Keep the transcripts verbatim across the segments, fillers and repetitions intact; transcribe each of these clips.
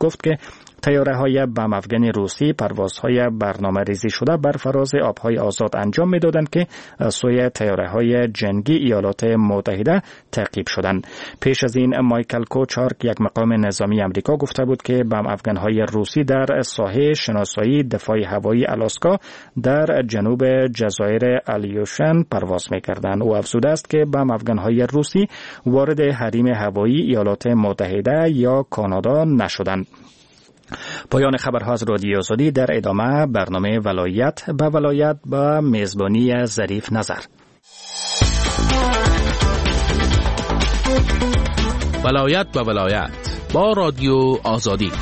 گفت که طیاره‌های بم افغان روسی پروازهای برنامه ریزی شده بر فراز آبهای آزاد انجام می‌دادند که از سوی طیاره‌های جنگی ایالات متحده تعقیب شدند. پیش از این مایکل کوچارک، یک مقام نظامی آمریکا، گفته بود که بم افغان‌های روسی در ساحه شناسایی دفاع هوایی آلاسکا در جنوب جزایر الیوشن پرواز می‌کردند. او افزوده است که بم افغان‌های روسی وارد حریم هوایی ایالات متحده یا کانادا نشدند. پایان خبرها از رادیو آزادی. در ادامه برنامه ولایت به ولایت با میزبانی ظریف نظر. ولایت به ولایت با رادیو آزادی.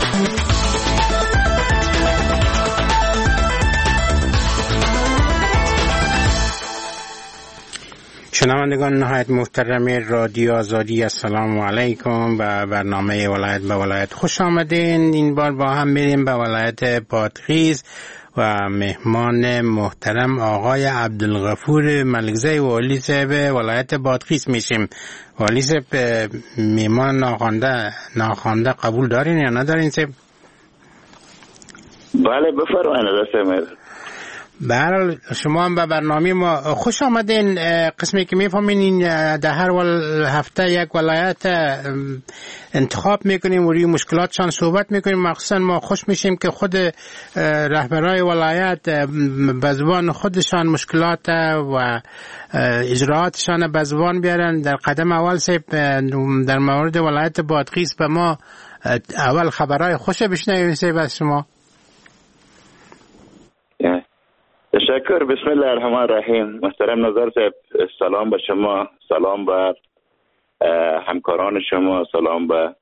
شنوندگان نهایت محترم رادیو آزادی، السلام علیکم. و برنامه ولایت به ولایت خوش آمدین. این بار با هم میریم به ولایت بادغیس و مهمان محترم آقای عبدالغفور ملکزی والی صاحب ولایت بادغیس میشیم. والی صاحب، مهمان ناخوانده ناخوانده قبول دارین یا ندارین صاحب؟ بله بفرمایید دستم. به هر حال شما هم به برنامه ما خوش آمدین. قسمی که میفهمین در هر هفته یک ولایت انتخاب میکنیم و روی مشکلاتشان صحبت میکنیم. مخصوصا ما خوش میشیم که خود رهبرای ولایت به زبان خودشان مشکلات و اجراعاتشان به زبان بیارن. در قدم اول سیب در مورد ولایت بادغیس به ما اول خبرهای خوش بشنویم سیب از شما. تشکر. بسم الله الرحمن الرحیم. محترم نظر صاحب، سلام به شما، سلام به همکاران شما، سلام به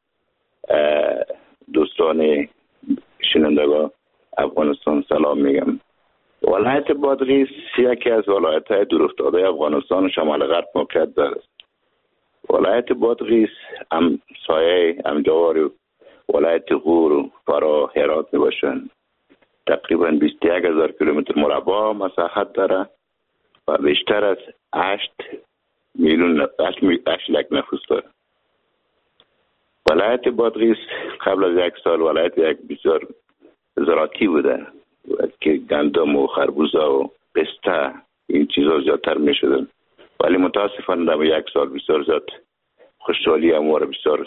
دوستان شنوندگان افغانستان سلام میگم. ولایت بادغیس یکی از ولایت‌های دورافتاده افغانستان و شمال غرب موقعیت دارد. ولایت بادغیس هم سایه همجوار ولایت غور و فرا هرات میباشند. تقریبا بیست و یک هزار کیلومتر مربع مساحت داره و بیشتر از هشت میلیون هشت لک نفوس داره. ولایت بادغیس قبل از یک سال ولایت یک بسیار زراعتی بوده که گندم و خربوزه و پسته این چیزا زیادتر می شدن، ولی متاسفانه در یک سال بسیار زیاد خوشحالی امور بسیار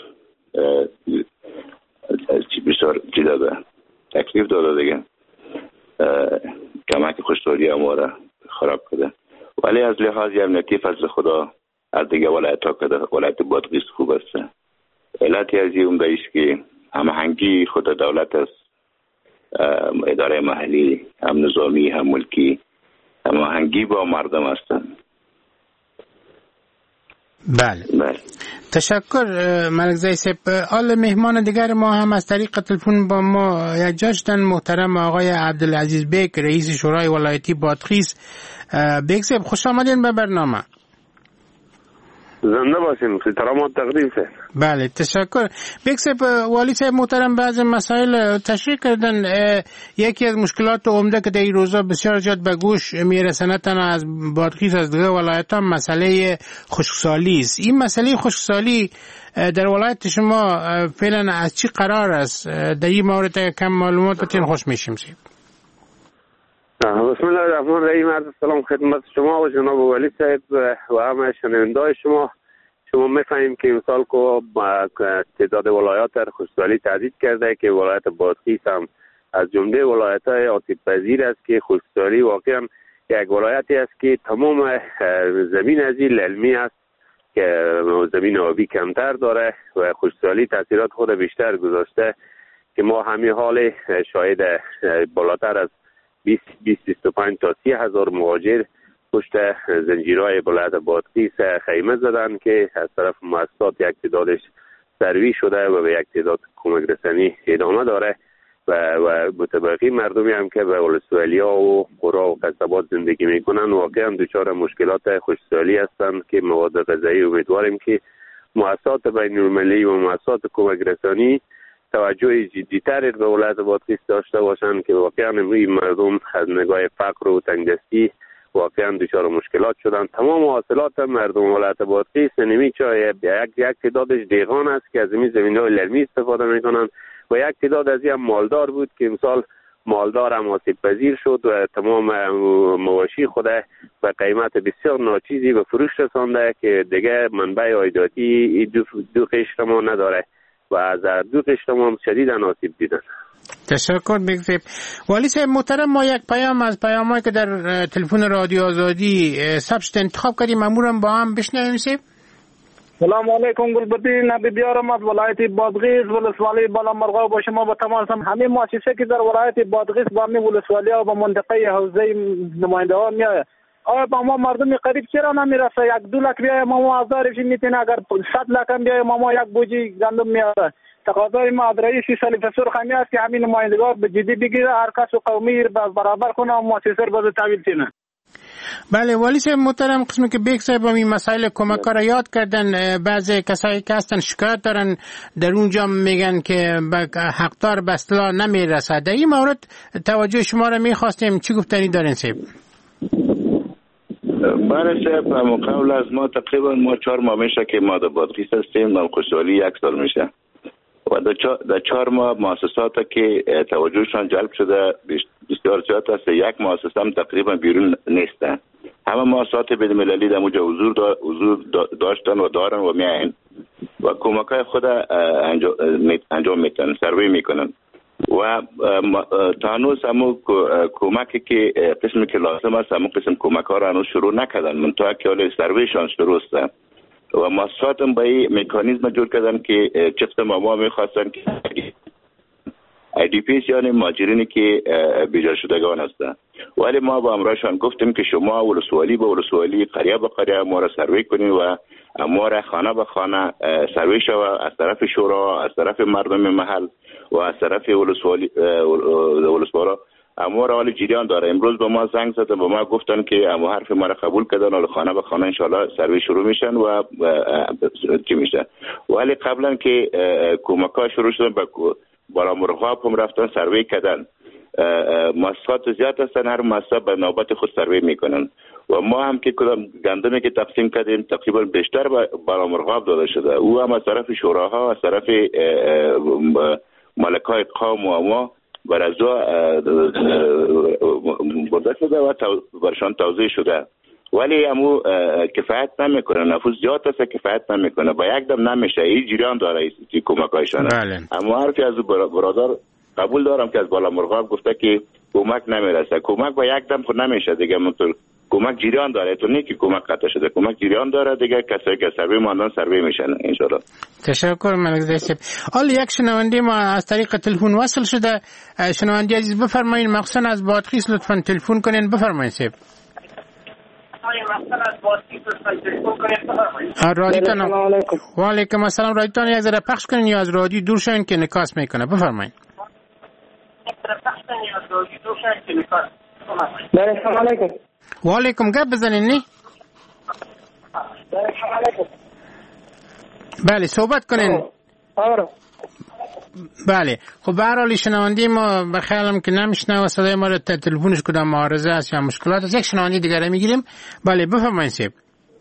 بسیار چی داده تکلیف داده دیگه، کمک خوشحالی امور خراب کرده. ولی از لحاظ امنیتی فضل خدا از دیگه ولایت ها کده ولایت بادغیس خوب است. علتی از این عمده است که هماهنگی خود دولت است، اداره محلی هم نظامی هم ملکی هماهنگی با مردم هستند. بله بله تشکر ملکزی صاحب. حال مهمان دیگر ما هم از طریق تلفن با ما یک جاشتن محترم آقای عبدالعزیز بیگ، رئیس شورای ولایتی بادغیس. بیگ صاحب خوش آمدین به برنامه. زنده باشین، خدمات تقدیم شد. بله تشکر. بیگ صاحب، والی صاحب محترم بعض مسائل تشریح کردن. یکی از مشکلات عمده که در این روزا بسیار زیاد به گوش میرسه نه تنها از بادغیس از دیگر ولایت‌ها مسئله خشکسالی است. این مسئله خشکسالی در ولایت شما فعلا از چی قرار است؟ در این مورد کم معلومات بتین خوش میشیم سید. بسم الله الرحمن الرحیم. عرض سلام خدمت شما و جناب والی صاحب و همه شنونده‌های شما. شما می‌فهمیم که امسال که تعداد ولایات در خشکسالی تهدید کرده که ولایت بادغیس هم از جمله ولایت‌های آسیب پذیر است که خشکسالی واقعا یک ولایتی است که تمام زمین از این للمی است که زمین آبی کمتر داره و خشکسالی تاثیرات خود بیشتر گذاشته که ما همین حال شاهد بالاتر از بیست بیست و پنج تا سی هزار مهاجر پشت زنجیرهای ولایت بادغیس خیمه زدن که از طرف مؤسسات یک تعدادش سروی شده و به یک تعداد کمک رسانی ادامه داره و و متبقی مردمی هم که به ولسوالیا و قرى و قصبات زندگی میکنن واقعا دچار مشکلات خشکسالی هستند که مواد غذایی امیدواریم که مؤسسات بین المللی و مؤسسات کمک رسانی توجه جدی‌تر به ولایت بادغیس داشته باشند که واقعا این مردم از نگاه فقر و تنگدستی واقعا دچار مشکلات شدن. تمام حاصلات مردم ولایت بادغیس نمیچه یک یک تعدادش دیغان است که از این زمین‌های لرمی استفاده میکنن و یک تعداد از این مالدار بود که امسال مالدار هم آسیب پذیر شد و تمام مواشی خود به قیمت بسیار ناچیزی به فروش رسانده که دیگه منبع عایداتی دو, دو قشر ما نداره و از دو قشر ما شدیداً آسیب دیدن. تشکر میگذاریم. والی صاحب محترم، ما یک پیام از پیامایی که در تلفن رادیو آزادی ثبت انتخاب کردیم امورم با هم بشنویم. سیب سلام علیکم گلبدی نبی بیارم از ولایت بادغیس ولسوالی بالا مرغا با شما با تمام همه مؤسسه که در ولایت بادغیس با می ولسوالی و با منطقه حوزه نماینده ها میاد. آیا با ما مردم قریب چرا نمیرسه؟ یک دو لک بیای ما هزارش میتونه، اگر صد لک هم بیای ما یک بوجی گندم میاره. تقاضای ما از رئیس سلیف سرخمی است که همین نمایندگان به جدی بگیره، هر کس قومی برابر کنه و مؤسسه رو تحویل کنه. بله والی صاحب محترم، قسمی که بیگ صاحب این مسائل کمک را یاد کردن، بعضی کسایی که هستن شکایت دارن در اونجا میگن که حقدار به اصطلاح نمیرسه. در این مورد توجه شما را میخواستیم، چی گفتنی دارین صاحب؟ بله صاحب، قبل از ما تقریبا ما چهار ماه میشه که ما در بادغیس هستیم و خوشحالی یک سال میشه و در چهار ماه مؤسسات که توجهشان جلب شده بسیار زیاد است. یک مؤسسه هم تقریبا بیرون نیستن. همه مؤسسات بین المللی در اونجا حضور دا حضور داشتن و دارن و میاین و کمکای خود انجام, انجام میتن، سروی میکنن و تا هنوز همون کمکی که قسمی که لازم است همون قسم کمک ها را هنوز شروع نکردن، منطقه که حال سرویشان شروع است و مؤسسات هم به این مکانیزم جور کردن که چفت ما میخواستن که ای دی پیس یعنی مهاجرینی که بیجا شدگان هستن، ولی ما با امرایشان گفتیم که شما ولسوالی به ولسوالی قریه به قریه ما را سروی کنید و ما را خانه به خانه سروی شود از طرف شورا، از طرف مردم محل و از طرف ولسوالی ولسوارا. اما را حال جریان داره. امروز به ما زنگ زدن، به ما گفتن که اما حرف ما را قبول کردن و خانه به خانه انشالله سروی شروع میشن و چی میشه. ولی قبلا که کمک ها شروع شدن به بالا مرغاب هم رفتن سروی کردن. مؤسسات زیاد هستن، هر مؤسسه به نوبت خود سروی میکنن و ما هم که کدام گندمی که تقسیم کردیم تقریبا بیشتر به بالا مرغاب داده شده. او هم از طرف شوراها، از طرف مالکای قوم و ما بر از برده شده و برشان توضیح شده، ولی امو کفایت نمیکنه. نفوذ زیاد است، کفایت نمیکنه، با یک دم نمیشه. این جریان داره این کمکایشان. اما حرفی از برادر قبول دارم که از بالا مرغاب گفته که کمک نمیرسه. کمک با یک دم خود نمیشه دیگه، منطور کمک جریان داره. تو نه که کمک قطع شده، کمک جریان داره دیگه. کسایی که سروی ماندن سروی میشن ان شاء الله. تشکر ملک صاحب. حالا یک شنونده ما از طریق تلفن وصل شده. شنونده عزیز بفرمایید، مخصوصا از بادغیس لطفا تلفن کنین. بفرمایید صاحب. رادیوتان. و علیکم السلام. رادیوتان یک ذره پخش کنین یا از رادیو دور شوین که نکاس میکنه. بفرمایید. سلام علیکم. و علیکم. گپ بزنین نی؟ بله صحبت کنین. آره. بله خب به هر حال شنونده ما به خیالم که نمیشنوه صدای ما رو، تلفنش کدام معارضه است یا مشکلات است. یک شنونده دیگه میگیریم. بله بفرمایید صاحب.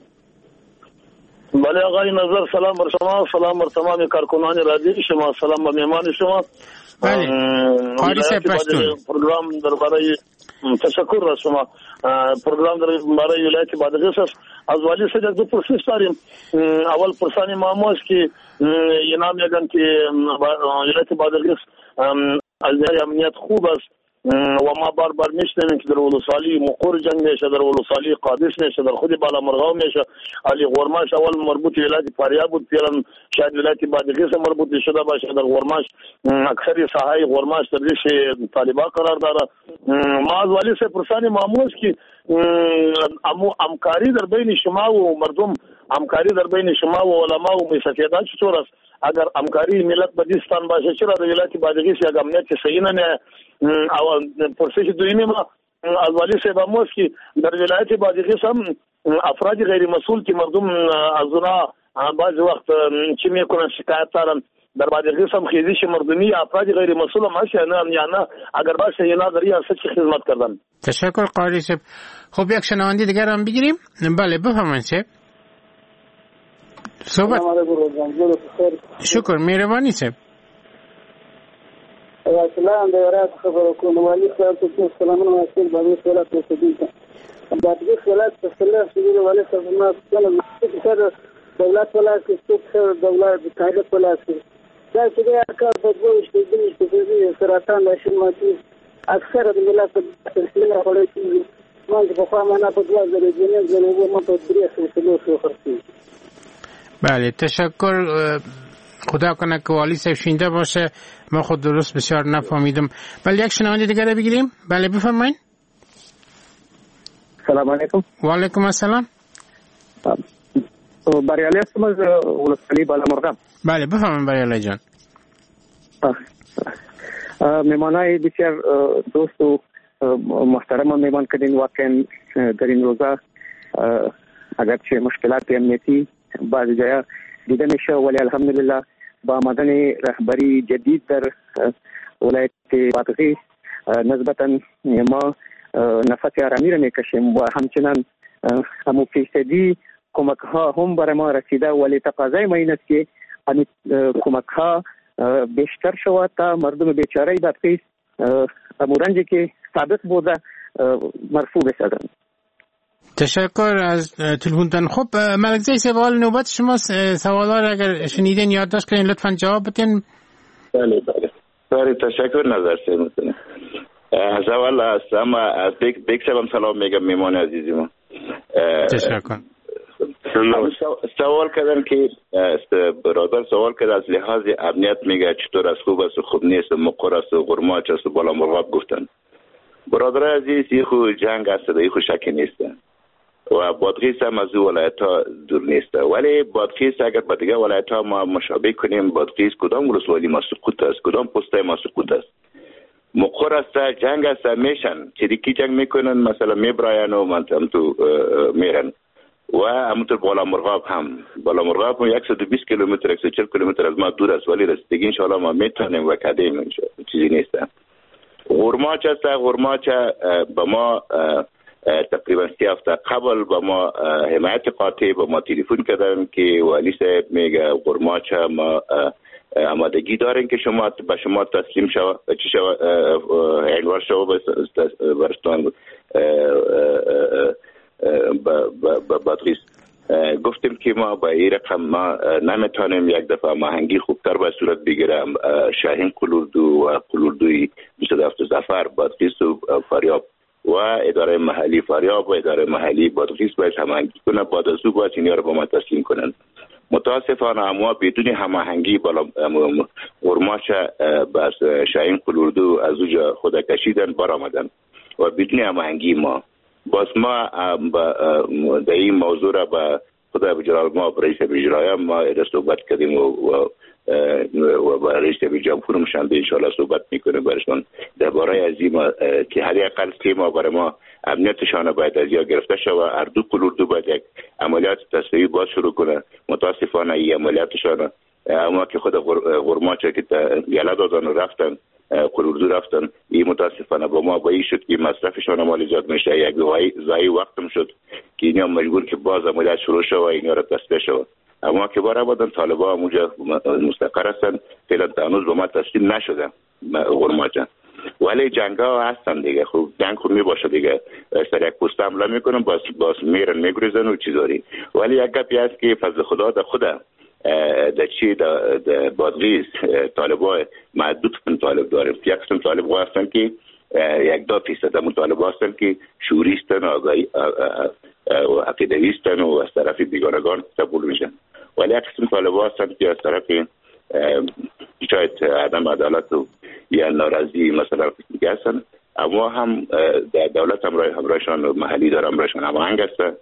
بله آقای نظر، سلام بر شما، سلام بر تمام کارکنان رادیو شما، سلام به مهمان شما. بله قاری صاحب پشتون پروگرام درباره تشکر از شما. پروگرام درباره ولایت بادغیس است. از والی صاحب دو پرسش داریم. اول پرسانی ما است که یه نام میگن که ولایت بادغیس از نظر امنیت خوب است و ما بار بار میشنویم که در ولسوالی مقر جنگ میشه، در ولسوالی قادس میشه، در خود بالا مرغاب میشه. علی غرماش اول مربوط ولایت فاریاب بود، پیرن شاید ولایت بادغیس مربوط شده باشه. در غرماش اکثری ساحه غرماش در دیش طالبان قرار داره. ما از والی سے پرسانی معموز که امو همکاری در بین شما و مردم، همکاری در بین شما و علما و مستفیدان چطور است؟ اگر همکاری ملت بدیستان باشه چرا در ولایت بادغیس یک امنیت صحیح نه؟ اول پرسش دویمی ما از والی صاحب اموز که در ولایت بادغیس هم افراد غیر مسئول که مردم از اونا بعض وقت چی میکنن شکایت دارن، در بادغیس هم خیزش مردمی افراد غیر مسئول هم هست یا نه؟ اگر باشه یا نه در این هست چی خدمت کردن؟ تشکر قاری صاحب. خب یک شنونده دیگر هم بگیریم. بله بفرمایید صاحب. صحبت. شکر مهربانی صاحب. اصلا د راز خبرو کوم والی صاحب ته سلامونه واصل باندې سره تاسو بعد خلات تسلح سبيل ولا سبنا كان كثر دولات ولا كثر دولات بتاعت ولا دا چې دا کار په دوه شپږ شپږ سرطان نشماتي اکثر د ملت تسلیمه وړي چې ما په خوا معنا په دوه ځله جنې ځله ما په درې سلو سو خرڅي. بله تشکر. خدا کنه که والی صاحب شینده باشه. ما خود درست بسیار نفهمیدم. بله یک شنونده دیگه رو بگیریم. بله بفرمایید. سلام علیکم. و علیکم السلام. بریالی هستم از ولسوالی بالامرغاب. بله بفرمایید بریالی جان. مهمانای بسیار دوست و محترم مهمان کردین. واقعا در این روزا اگرچه مشکلات امنیتی بعض جایا دیده میشه ولی الحمدلله با آمدن رهبری جدید در ولایت بادغیس نسبتا ما نفس آرامی را میکشیم و همچنان همو فیصدی کمک ها هم برای ما رسیده ولی تقاضای ما این است که همین کمک ها بیشتر شود تا مردم بیچاره بادغیس همو رنجی که سابق بوده مرفوع بسازند. تشکر از تلفنتان. خب ملکزی سوال نوبت شما. سوالا را اگر شنیدین یادداشت کنین لطفاً جواب بدین. بله بله بله تشکر نظر سیمتونه. از اول از اما از بیک بیک سلام سلام میگم میمان عزیزی ما. تشکر. سوال کردن که برادر سوال کرد از لحاظ امنیت میگه چطور از خوب است و خوب نیست و مقر است و غرماچ است و بالامرغاب گفتن. برادر عزیز این خو جنگ است و این خو شکی نیست و بادغیس هم از ولایت ها دور نیست ولی بادغیس اگر با دیگه ولایت ها ما مشابه کنیم بادغیس کدام ولسوالی ما سقوط است کدام پسته ما سقوط است مقر است جنگ است میشن چه دیگه جنگ میکنن مثلا میبراین و من هم تو میرن و همونطور بالامرغاب هم بالامرغاب هم صد و بیست کیلومتر صد و چهل کیلومتر از ما دور است ولی رسیدگی ان شاء الله ما میتونیم و کدیم چیزی نیست. غرماچ است غرماچ با ما تقریبا سی هفته قبل با ما حمایت قاطع با ما تلفن کردن که والی صاحب میگه غرماچ ما آمادگی دارین که شما به شما تسلیم شو چی شو اینوار شو برستان با بادغیس. گفتیم که ما با این رقم ما نمیتونیم یک دفعه ماهنگی خوبتر به صورت بگیرم. شاهین قلوردو و قلوردوی بیست و هفت زفر بادغیس و فاریاب و اداره محلی فاریاب و اداره محلی بادغیس باید هماهنگی کنه بعد از او باید اینها رو به ما تسلیم کنن. متاسفانه اما بدون هماهنگی بالا غرماچ بس شاهین قلوردو از اوجا خود کشیدن برآمدن و بدون هماهنگی ما باز ما در این موضوع را با خدا بجلال ما رئیس اجرایی ما صحبت کردیم و و با رئیس جمهور مشنده انشاءالله صحبت میکنیم برشان درباره از این که حدی اقل که ما برای ما امنیتشان باید از یا گرفته شد و اردو قلوردو باید یک عملیات تصفیه‌ای باز شروع کنه. متاسفانه این عملیاتشان اما که خود غرماچه که گله دادن و رفتن قلوردو رفتن این متاسفانه با ما با این شد که مصرفشان مالی زیاد میشه یک زایی وقتم شد که اینا مجبور که باز عملیات شروع شد و اینا را تصفیه شد. اما که بار بودن طالبا اونجا مستقر هستن فعلا هنوز به ما تسلیم نشدن غرماچه ولی جنگ ها هستن دیگه. خوب جنگ خوب می باشه دیگه سر یک پوست حمله میکنن باز باز میرن میگریزن و چیزاری ولی یک گپی هست که فضل خدا در خدا در چی در بادغیس طالبا محدود من طالب داریم. یک قسم طالب هستن که یک دو فیصد همون طالب هستن که شوریستن و عقیدویستن و از طرف بیگانگان قبول میشن ولی یک قسم طالب هستن که از طرف شاید عدم عدالت و یا ناراضی مثلا دیگه هستن اما هم در دولت همراهشان محلی داره همراهشان هماهنگ هستن.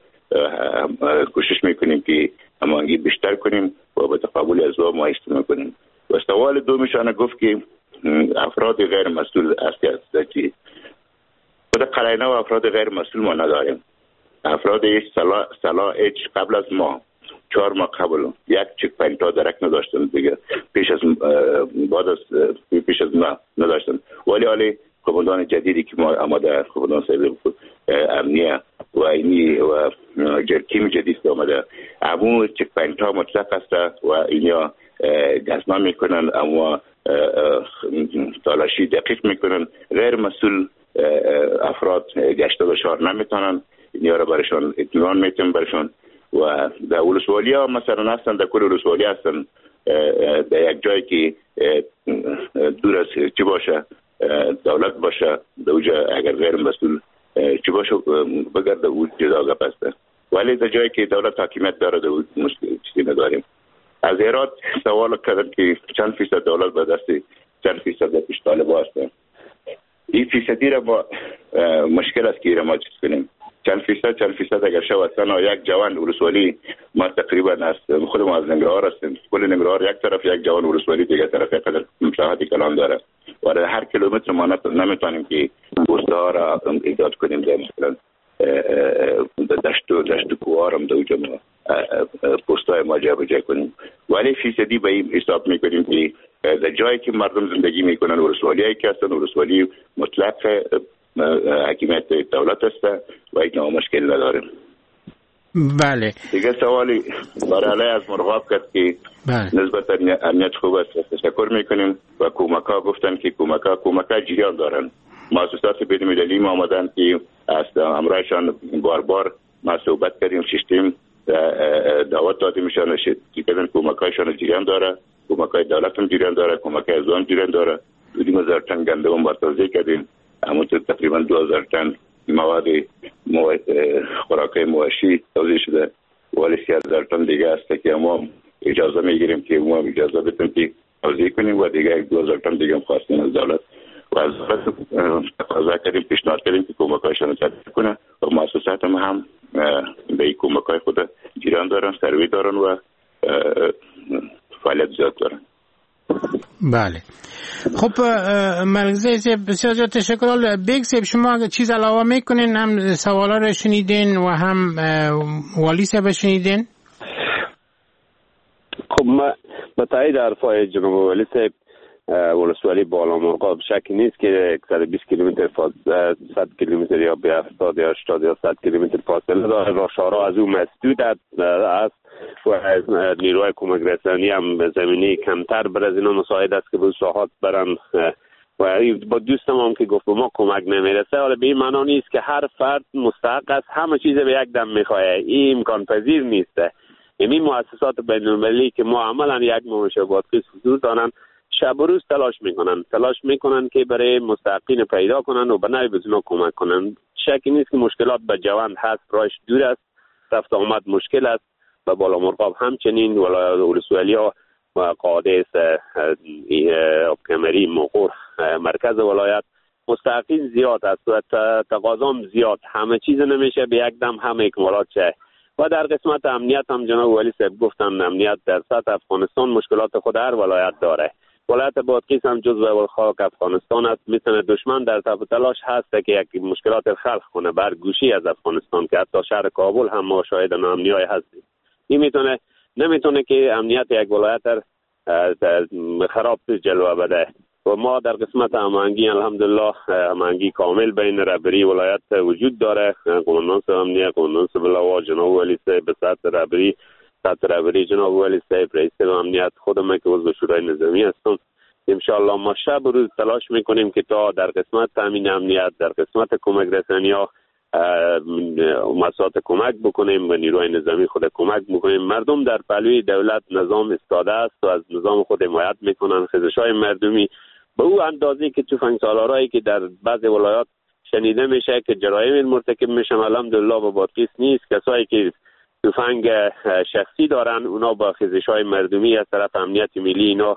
کوشش میکنیم که هماهنگی بیشتر کنیم و به تقابل از ما استفاده کنیم. و سوال دومشان گفت که افراد غیر مسئول است که خود قرینه و افراد غیر مسئول ما نداریم. افراد سلا سلا اچ قبل از ما چهار ماه قبل یک چک پوینت ها درک نداشتن دیگه پیش از بعد از پیش از ما نداشتن ولی حالی قومندان جدیدی که ما آمده قومندان صاحب امنیه و اینی و جرکیم جدید آمده همون چک پوینت ها مطلق است و اینا گزما میکنن اما تالاشی دقیق میکنن، غیر مسئول افراد گشت و شهر نمیتونن، اینها را برشان اطمینان میتونن برشان. و در ولسوالی ها مثلا هستن، در کل ولسوالی هستن در یک جایی که دور از چی باشه دولت باشه، در اوجا اگر غیر مسئول چی باشه بگرده او جدا گپ است. ولی در جایی که دولت حاکمیت داره در مشکل چیزی نداریم. از ایراد سوال کردن که چند فیصد دولت به دست چند فیصد پیش طالبان هستن. این فیصدی را ما مشکل است که ما چیز کنیم. چند فیصد چند فیصد اگر شود تنها یک جوان ولسوالی، ما تقریبا است خود ما از ننگرهار هستیم، کل ننگرهار یک طرف یک جوان ولسوالی دیگه طرف یک قدر مساحت کلان داره و در هر کیلومتر ما نمیتونیم که پوسته ها را ایجاد کنیم. در مثلا دشت و دشت و کوه هم در اوجا ما پوسته های ما جابجا کنیم. ولی فیصدی به این حساب میکنیم که در جایی که مردم زندگی میکنن ولسوالی هایی که هستن ولسوالی مطلق حکیمیت دولت است و این مشکل نداریم. بله. دیگه سوالی برای علی از مرغاب کرد که بله. نسبت امنیت خوب است، تشکر میکنیم و کمک‌ها گفتن که کمک‌ها کمک‌ها جریان دارن. مؤسسات بین‌المللی ما آمدن که از امرایشان بار بار ما صحبت کردیم، ششتیم دعوت دادیم میشن که کدن کمک‌هایشان جریان داره، کمک‌های دولت هم جریان داره، کمک‌های از هم جریان داره. دو هزار تن گندم با توزیع کردیم، اما تقریبا دو هزار تن مواد خوراکای مواشی توزیع شده. ولی سی هزار تن دیگه است که ما اجازه میگیریم که ما اجازه بدیم که توزیع کنیم و دیگه دو هزار تن دیگه هم خواستیم از دولت و از دولت تقاضا کردیم، پیشنهاد کردیم که کمک‌هایشان تطبیق کنه و مؤسسات هم هم به این کمک‌های خود جریان دارن، سروی دارن و فعالیت زیاد دارن. بله. خب ملکزی صاحب بسیار زیاد تشکر. بیگ صاحب شما اگه چیز علاوه میکنین، هم سوالا رو شنیدین و هم والی صاحب شنیدین؟ خب ما با تایید حرفای جناب والی صاحب ولسوالی بالا مرغاب شکی نیست که صد و بیست کیلومتر فاصله، صد کیلومتر یا به هفتاد یا هشتاد یا صد کیلومتر فاصله داره. راهشارها از او مسدود است و نیروهای کمک رسانی هم زمینی کمتر بر از اینا مساعد است که به ساحات برن و با دوستم هم که گفت به ما کمک نمیرسه. حالا به این معنا نیست که هر فرد مستحق است همه چیز به یک دم میخواه، این امکان پذیر نیسته. این مؤسسات بین‌المللی که ما عملا یک ممشه بادغیس حضور دارن شب و روز تلاش میکنن تلاش میکنن که برای مستحقین پیدا کنن و به نوعی به اونا کمک کنن. شکی نیست که مشکلات به جوان هست، راهش دور است، رفت آمد مشکل است. و بالا مرغاب همچنین ولسوالی ها و قادس، کمری، مغور، مرکز ولایت مستحقین زیاد است و تقاضام زیاد، همه چیز نمیشه به یک دم همه اکمالات شه. و در قسمت امنیت هم جناب ولی صاحب گفتن امنیت در سطح افغانستان مشکلات خود هر ولایت داره. ولایت بادغیس هم جزو خاک افغانستان است، میتونه دشمن در تب تلاش هست که یک مشکلات خلق کنه بر گوشی از افغانستان که حتی شهر کابل هم ما شاهد امنیای هستیم. این میتونه نمیتونه که امنیت یک ولایت خراب جلوه بده. و ما در قسمت امنگی الحمدلله امنگی کامل بین رهبری ولایت وجود داره. قماندان امنیت، قماندان بلاوا جناب ولی صاحب به سطح رهبری، سطح رهبری جناب ولی صاحب رئیس امنیت، خودم که عضو شورای نظامی هستم، ان شاء الله ما شب و روز تلاش میکنیم که تا در قسمت تامین امنیت، در قسمت کمک رسانی‌ها مساعات کمک بکنیم و نیروی نظامی خود کمک بکنیم. مردم در پهلوی دولت نظام استاده است و از نظام خود حمایت میکنن. خیزش‌های مردمی به او اندازه که تفنگ سالارایی که در بعض ولایات شنیده میشه که جرایم مرتکب میشن الحمدلله به بادغیس نیست. کسایی که تفنگ شخصی دارن اونا با خیزش‌های مردمی از طرف امنیت ملی اینا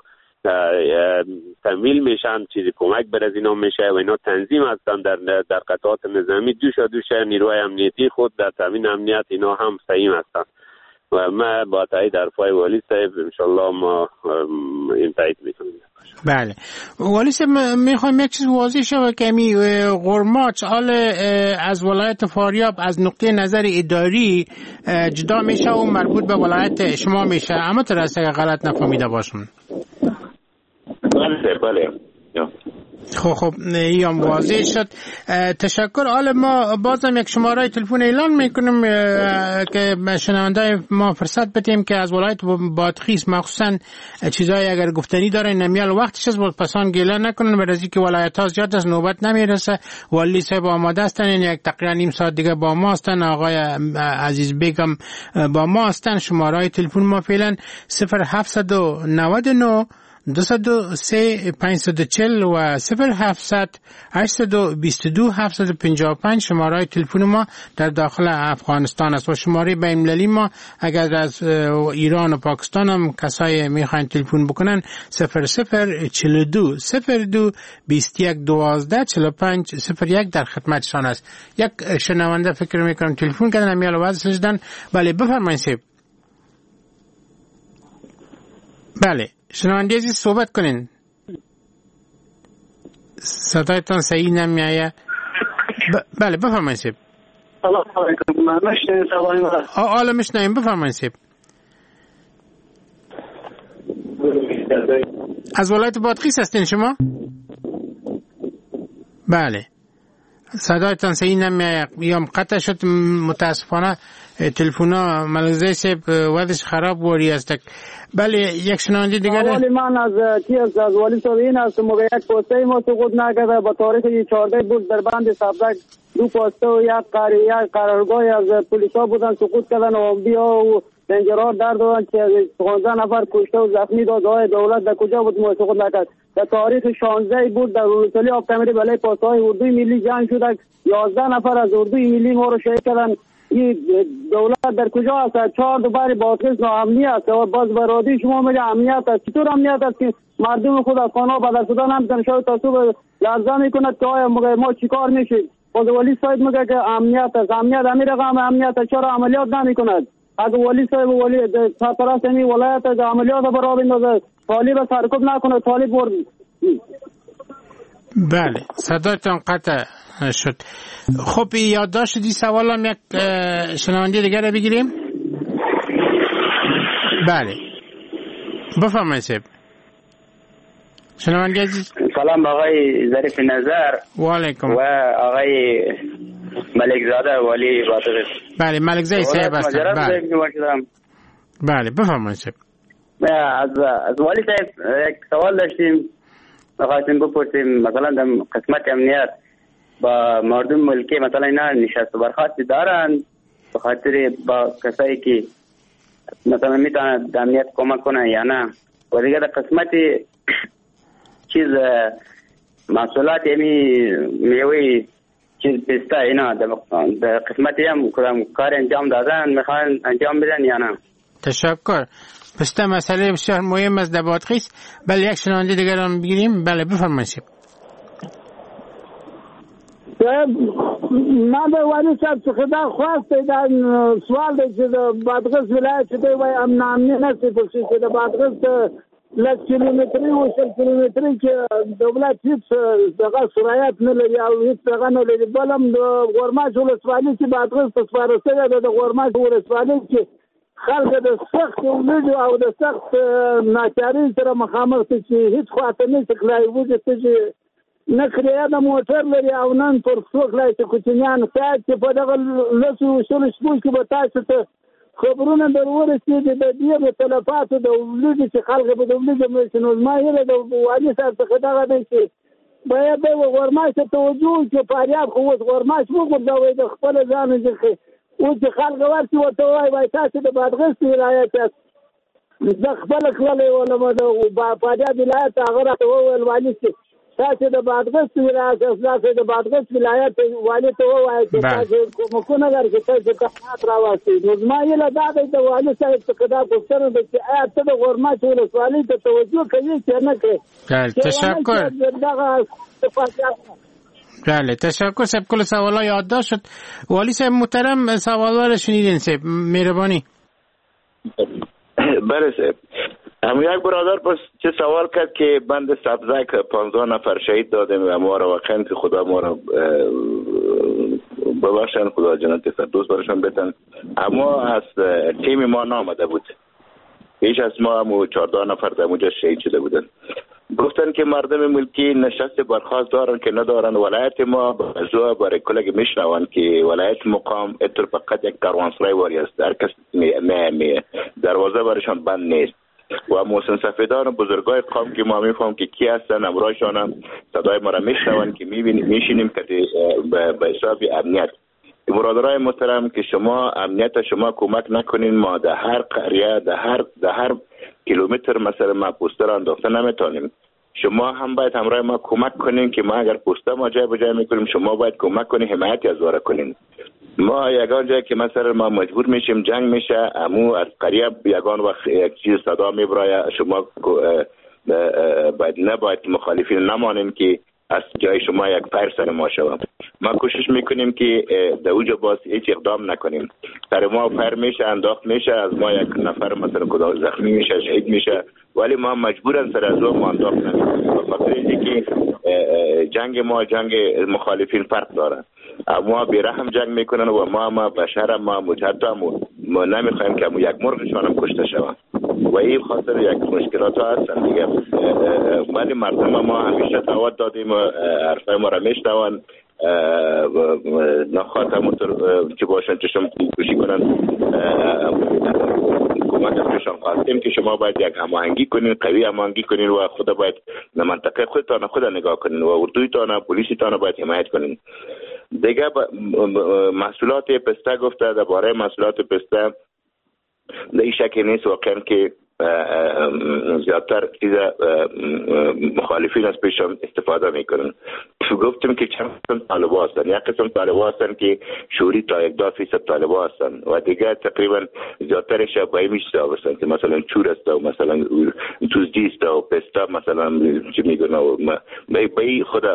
تمویل میشن، چیزی کمک بر از اینا میشه و اینا تنظیم هستن در در قطعات نظامی. دوشا دوشه نیروهای امنیتی خود در تامین امنیت اینا هم سعیم هستن و ما با تایید حرفای والی صاحب انشالله ما این تایید میکنیم. بله والی صاحب میخوایم یک چیز واضح شود که می غرماچ حال از ولایت فاریاب از نقطه نظر اداری جدا میشه و مربوط به ولایت شما میشه، اما ترسته غلط نفهمیده باشم. بله بله خب خب این واضح شد. تشکر. حالا ما بازم یک شماره تلفن اعلان میکنیم که شنونده ما فرصت بدیم که از ولایت بادغیس مخصوصا چیزایی اگر گفتنی داره نمیال وقتش از پسان گله نکنن، برای که ولایت ها زیاد از نوبت نمیرسه. ولی صاحب آماده هستن، یک تقریبا نیم ساعت دیگه با ما هستن. آقای عزیز بیگم با ما هستن. شماره تلفن ما فعلا صفر هفت نه نه دویست و سه پانصد و چهل و صفر هفتصد هشتصد و بیست و دو هفتصد و پنجاه و پنج شماره تلفن ما در داخل افغانستان است. و شماره بین المللی ما اگر از ایران و پاکستان هم کسای میخواین تلفن بکنن صفر صفر چهل و دو صفر دو بیست و یک دوازده چهل و پنج صفر یک در خدمتشان است. یک شنونده فکر میکنم تلفن کردن امیال واسه سجدن. بله بفرمایید سیب. بله شنونده عزیز صحبت کنین. صدایتان صحیح نمیآید. ب... بله بفرمایید سیب. سلام علیکم. من مشنیم سوال مرد. حالا مشنیم بفرمایید سیب. از ولایت بادغیس هستین شما؟ بله. صدایتان صحیح نمیآید. بیام قطع شد متاسفانه. تلفونا ملزه سیب وضعش خراب وری است. بله یک شنونده دیگر. اولی من از کی است از ولی صاحب این است موقع یک پسته ما سقوط نکرده با تاریخ چهارده بود در بند سبزک دو پسته و یک قریه قرارگاه از پلیسا بودن سقوط کردن و بیا و پنجرات در دادن که پانزده نفر کشته و زخمی داد. آقای دولت در کجا بود ما سقوط نکرد؟ در تاریخ شانزده بود در ولسوالی آب تمیری بله پاسه های اردوی ملی جنگ شد. یازده نفر از اردوی ملی ما رو شهید کردن. این دولت در کجا است؟ چهار دوباره بادغیس ناامنی است و باز برادی شما میگه امنیت است. چطور امنیت است که مردم خود از خانه بدر شدن هم تنشای تصوب لرزه میکند که آیا ما چیکار میشید؟ باز ولی صاحب میگه که امنیت است. امنیت همین رقم امنیت است. چرا عملیات نمیکند؟ اگه ولی صاحب ولی سرپرست این ولایت از عملیات برای بندازه طالب سرکوب نکنه طالب برد. بله صداتون قطع شد. خب یادداشت دی سوال هم یک شنونده دیگر رو بگیریم. بله بفرمایید صاحب. شنونده عزیز. سلام آقای ظریف نظر. و علیکم. و آقای ملک زاده ولی بادغیس. بله ملک زاده صاحب هستن. بله بله بفرمایید صاحب. از از ولی صاحب یک سوال داشتیم می‌خواستیم بپرسیم مثلا در قسمت امنیت با مردم ملکی مثلا اینا نشست و برخاست دارن به خاطر با کسایی که مثلا میتونن در امنیت کمک کنن یا نه؟ و دیگه در قسمت چیز محصولات یعنی میوه چیز پسته اینا در قسمتی هم کدام کار انجام دادن میخوان انجام بدن یا نه؟ تشکر. پسته مسئله بسیار مهم است در بادغیس. بله یک شنونده دیگر هم بگیریم. بله بفرمایید. من به ولی صاحب خدا خواست در سوال دی چې د بادغیس ولایت چې دی وای امن امنی نشي په چې د بادغیس لس کیلومتري او شل کیلومتري کې دولت هیڅ دغه سرایت نه لري او هیڅ دغه نه لري. بلم د غورماش ولسوالۍ کې بادغیس په سپارښتنه ده د غورماش ولسوالۍ کې خلک د سخت ولیدو او د سخت ناچارۍ سره مخامخ دي چې هیڅ خواته نه تکلای وځي چې نه کړیا د موټر لري او نن پر څوک لای چې کوچنیان سات چې په دغه لسو شل شپږ کې به تاسو ته خبرونه درورسېږي د دې د تلفاتو د ولیدو چې خلک به د ولیدو مشنو ما یې د والي صاحب څخه دغه دی چې باید د غورماش ته توجه چې فاریاب خو اوس غورماش وګرځوي د خپل ځان ځخه او چې خلک ورته ورته وای وای تاسو د بادغیس ولایت د خپل کړلې ولما د فاریاب ولایت هغه راته وویل والي چې تاسو د بادغیس ولایت تاسو د بادغیس ولایت والي ته وایي چې تاسو کومه درکې تاسو کارت راوستي. نو ما یې له دا د والي صاحب څخه دا پوښتنه ده چې آیا ته د غورماش ولسوالۍ ته توجه کوي چې نه کوي؟ تشکر. بله تشکر صاحب. کل سوالا یادداشت شد. والی صاحب محترم سوالا رو شنیدین صاحب مهربانی. بله صاحب. هم یک برادر پس چه سوال کرد که بند سبزک پانزده نفر شهید دادیم و ما را واقعا که خدا ما را ببخشن خدا جنت فردوس برشان بدن. اما از تیم ما نامده بود. هیچ از ما هم چهارده نفر در اونجا شهید شده بودن. گفتن که مردم ملکی نشست برخواست دارن که ندارن. ولایت ما بازو برای کلگ میشنوان که ولایت مقام اتر فقط یک کاروانسرای واری است، در کس می می دروازه برشان بند نیست و محسن سفیدان بزرگای قوم که ما میفهم که کی هستن، امرایشان صدای ما را میشنوان که میبینیم میشینیم که به حساب امنیت. برادرای محترم که شما امنیت شما کمک نکنین، ما در هر قریه در هر در هر کیلومتر مثلا ما پوستر انداخته نمیتونیم. شما هم باید همراه ما کمک کنین که ما اگر پوسته ما جای به جای میکنیم شما باید کمک کنین، حمایت از واره کنین. ما یگان جایی که مثلا ما مجبور میشیم جنگ میشه، امو از قریه یگان وقت یک چیز صدا میبرای، شما باید نباید مخالفین نمانیم که از جای شما یک فیر سر ما شوم. ما کوشش میکنیم که در اوجا باز هیچ اقدام نکنیم. سر ما فیر میشه، انداخت میشه، از ما یک نفر مثلا کدا زخمی میشه، شهید میشه، ولی ما مجبورن سر از ما انداخت نکنیم. بخاطر اینکه جنگ ما جنگ مخالفین فرق داره. ما بیرحم جنگ میکنن و ما ما بشر ما مجدد ما نمیخوایم که یک مرغشان هم کشته شوند و این خاطر یک مشکلات ها هستن دیگه. ولی مردم ما همیشه دعوت دادیم و حرفای ما را میشنون، نخواهد همونطور که باشن چشم کشی کنن حکومت از پیشان خواستیم که شما باید یک هماهنگی کنین، قوی هماهنگی کنین و خود باید منطقه خودتان خود نگاه کنین و اردویتان پلیسیتان باید حمایت کنین. دیگه محصولات پسته گفته، درباره محصولات پسته در این شکی نیست واقعا که زیادتر چیز مخالفین از پیشم استفاده میکنن. گفتیم که چند قسم طالبا هستن. یک قسم طالبا هستن که شوری تا یک دو فیصد طالبا هستن و دیگه تقریبا زیادترش باید میشه هستن که مثلا چور است و مثلا توزدی است و پستا مثلا چی میگن و بای خود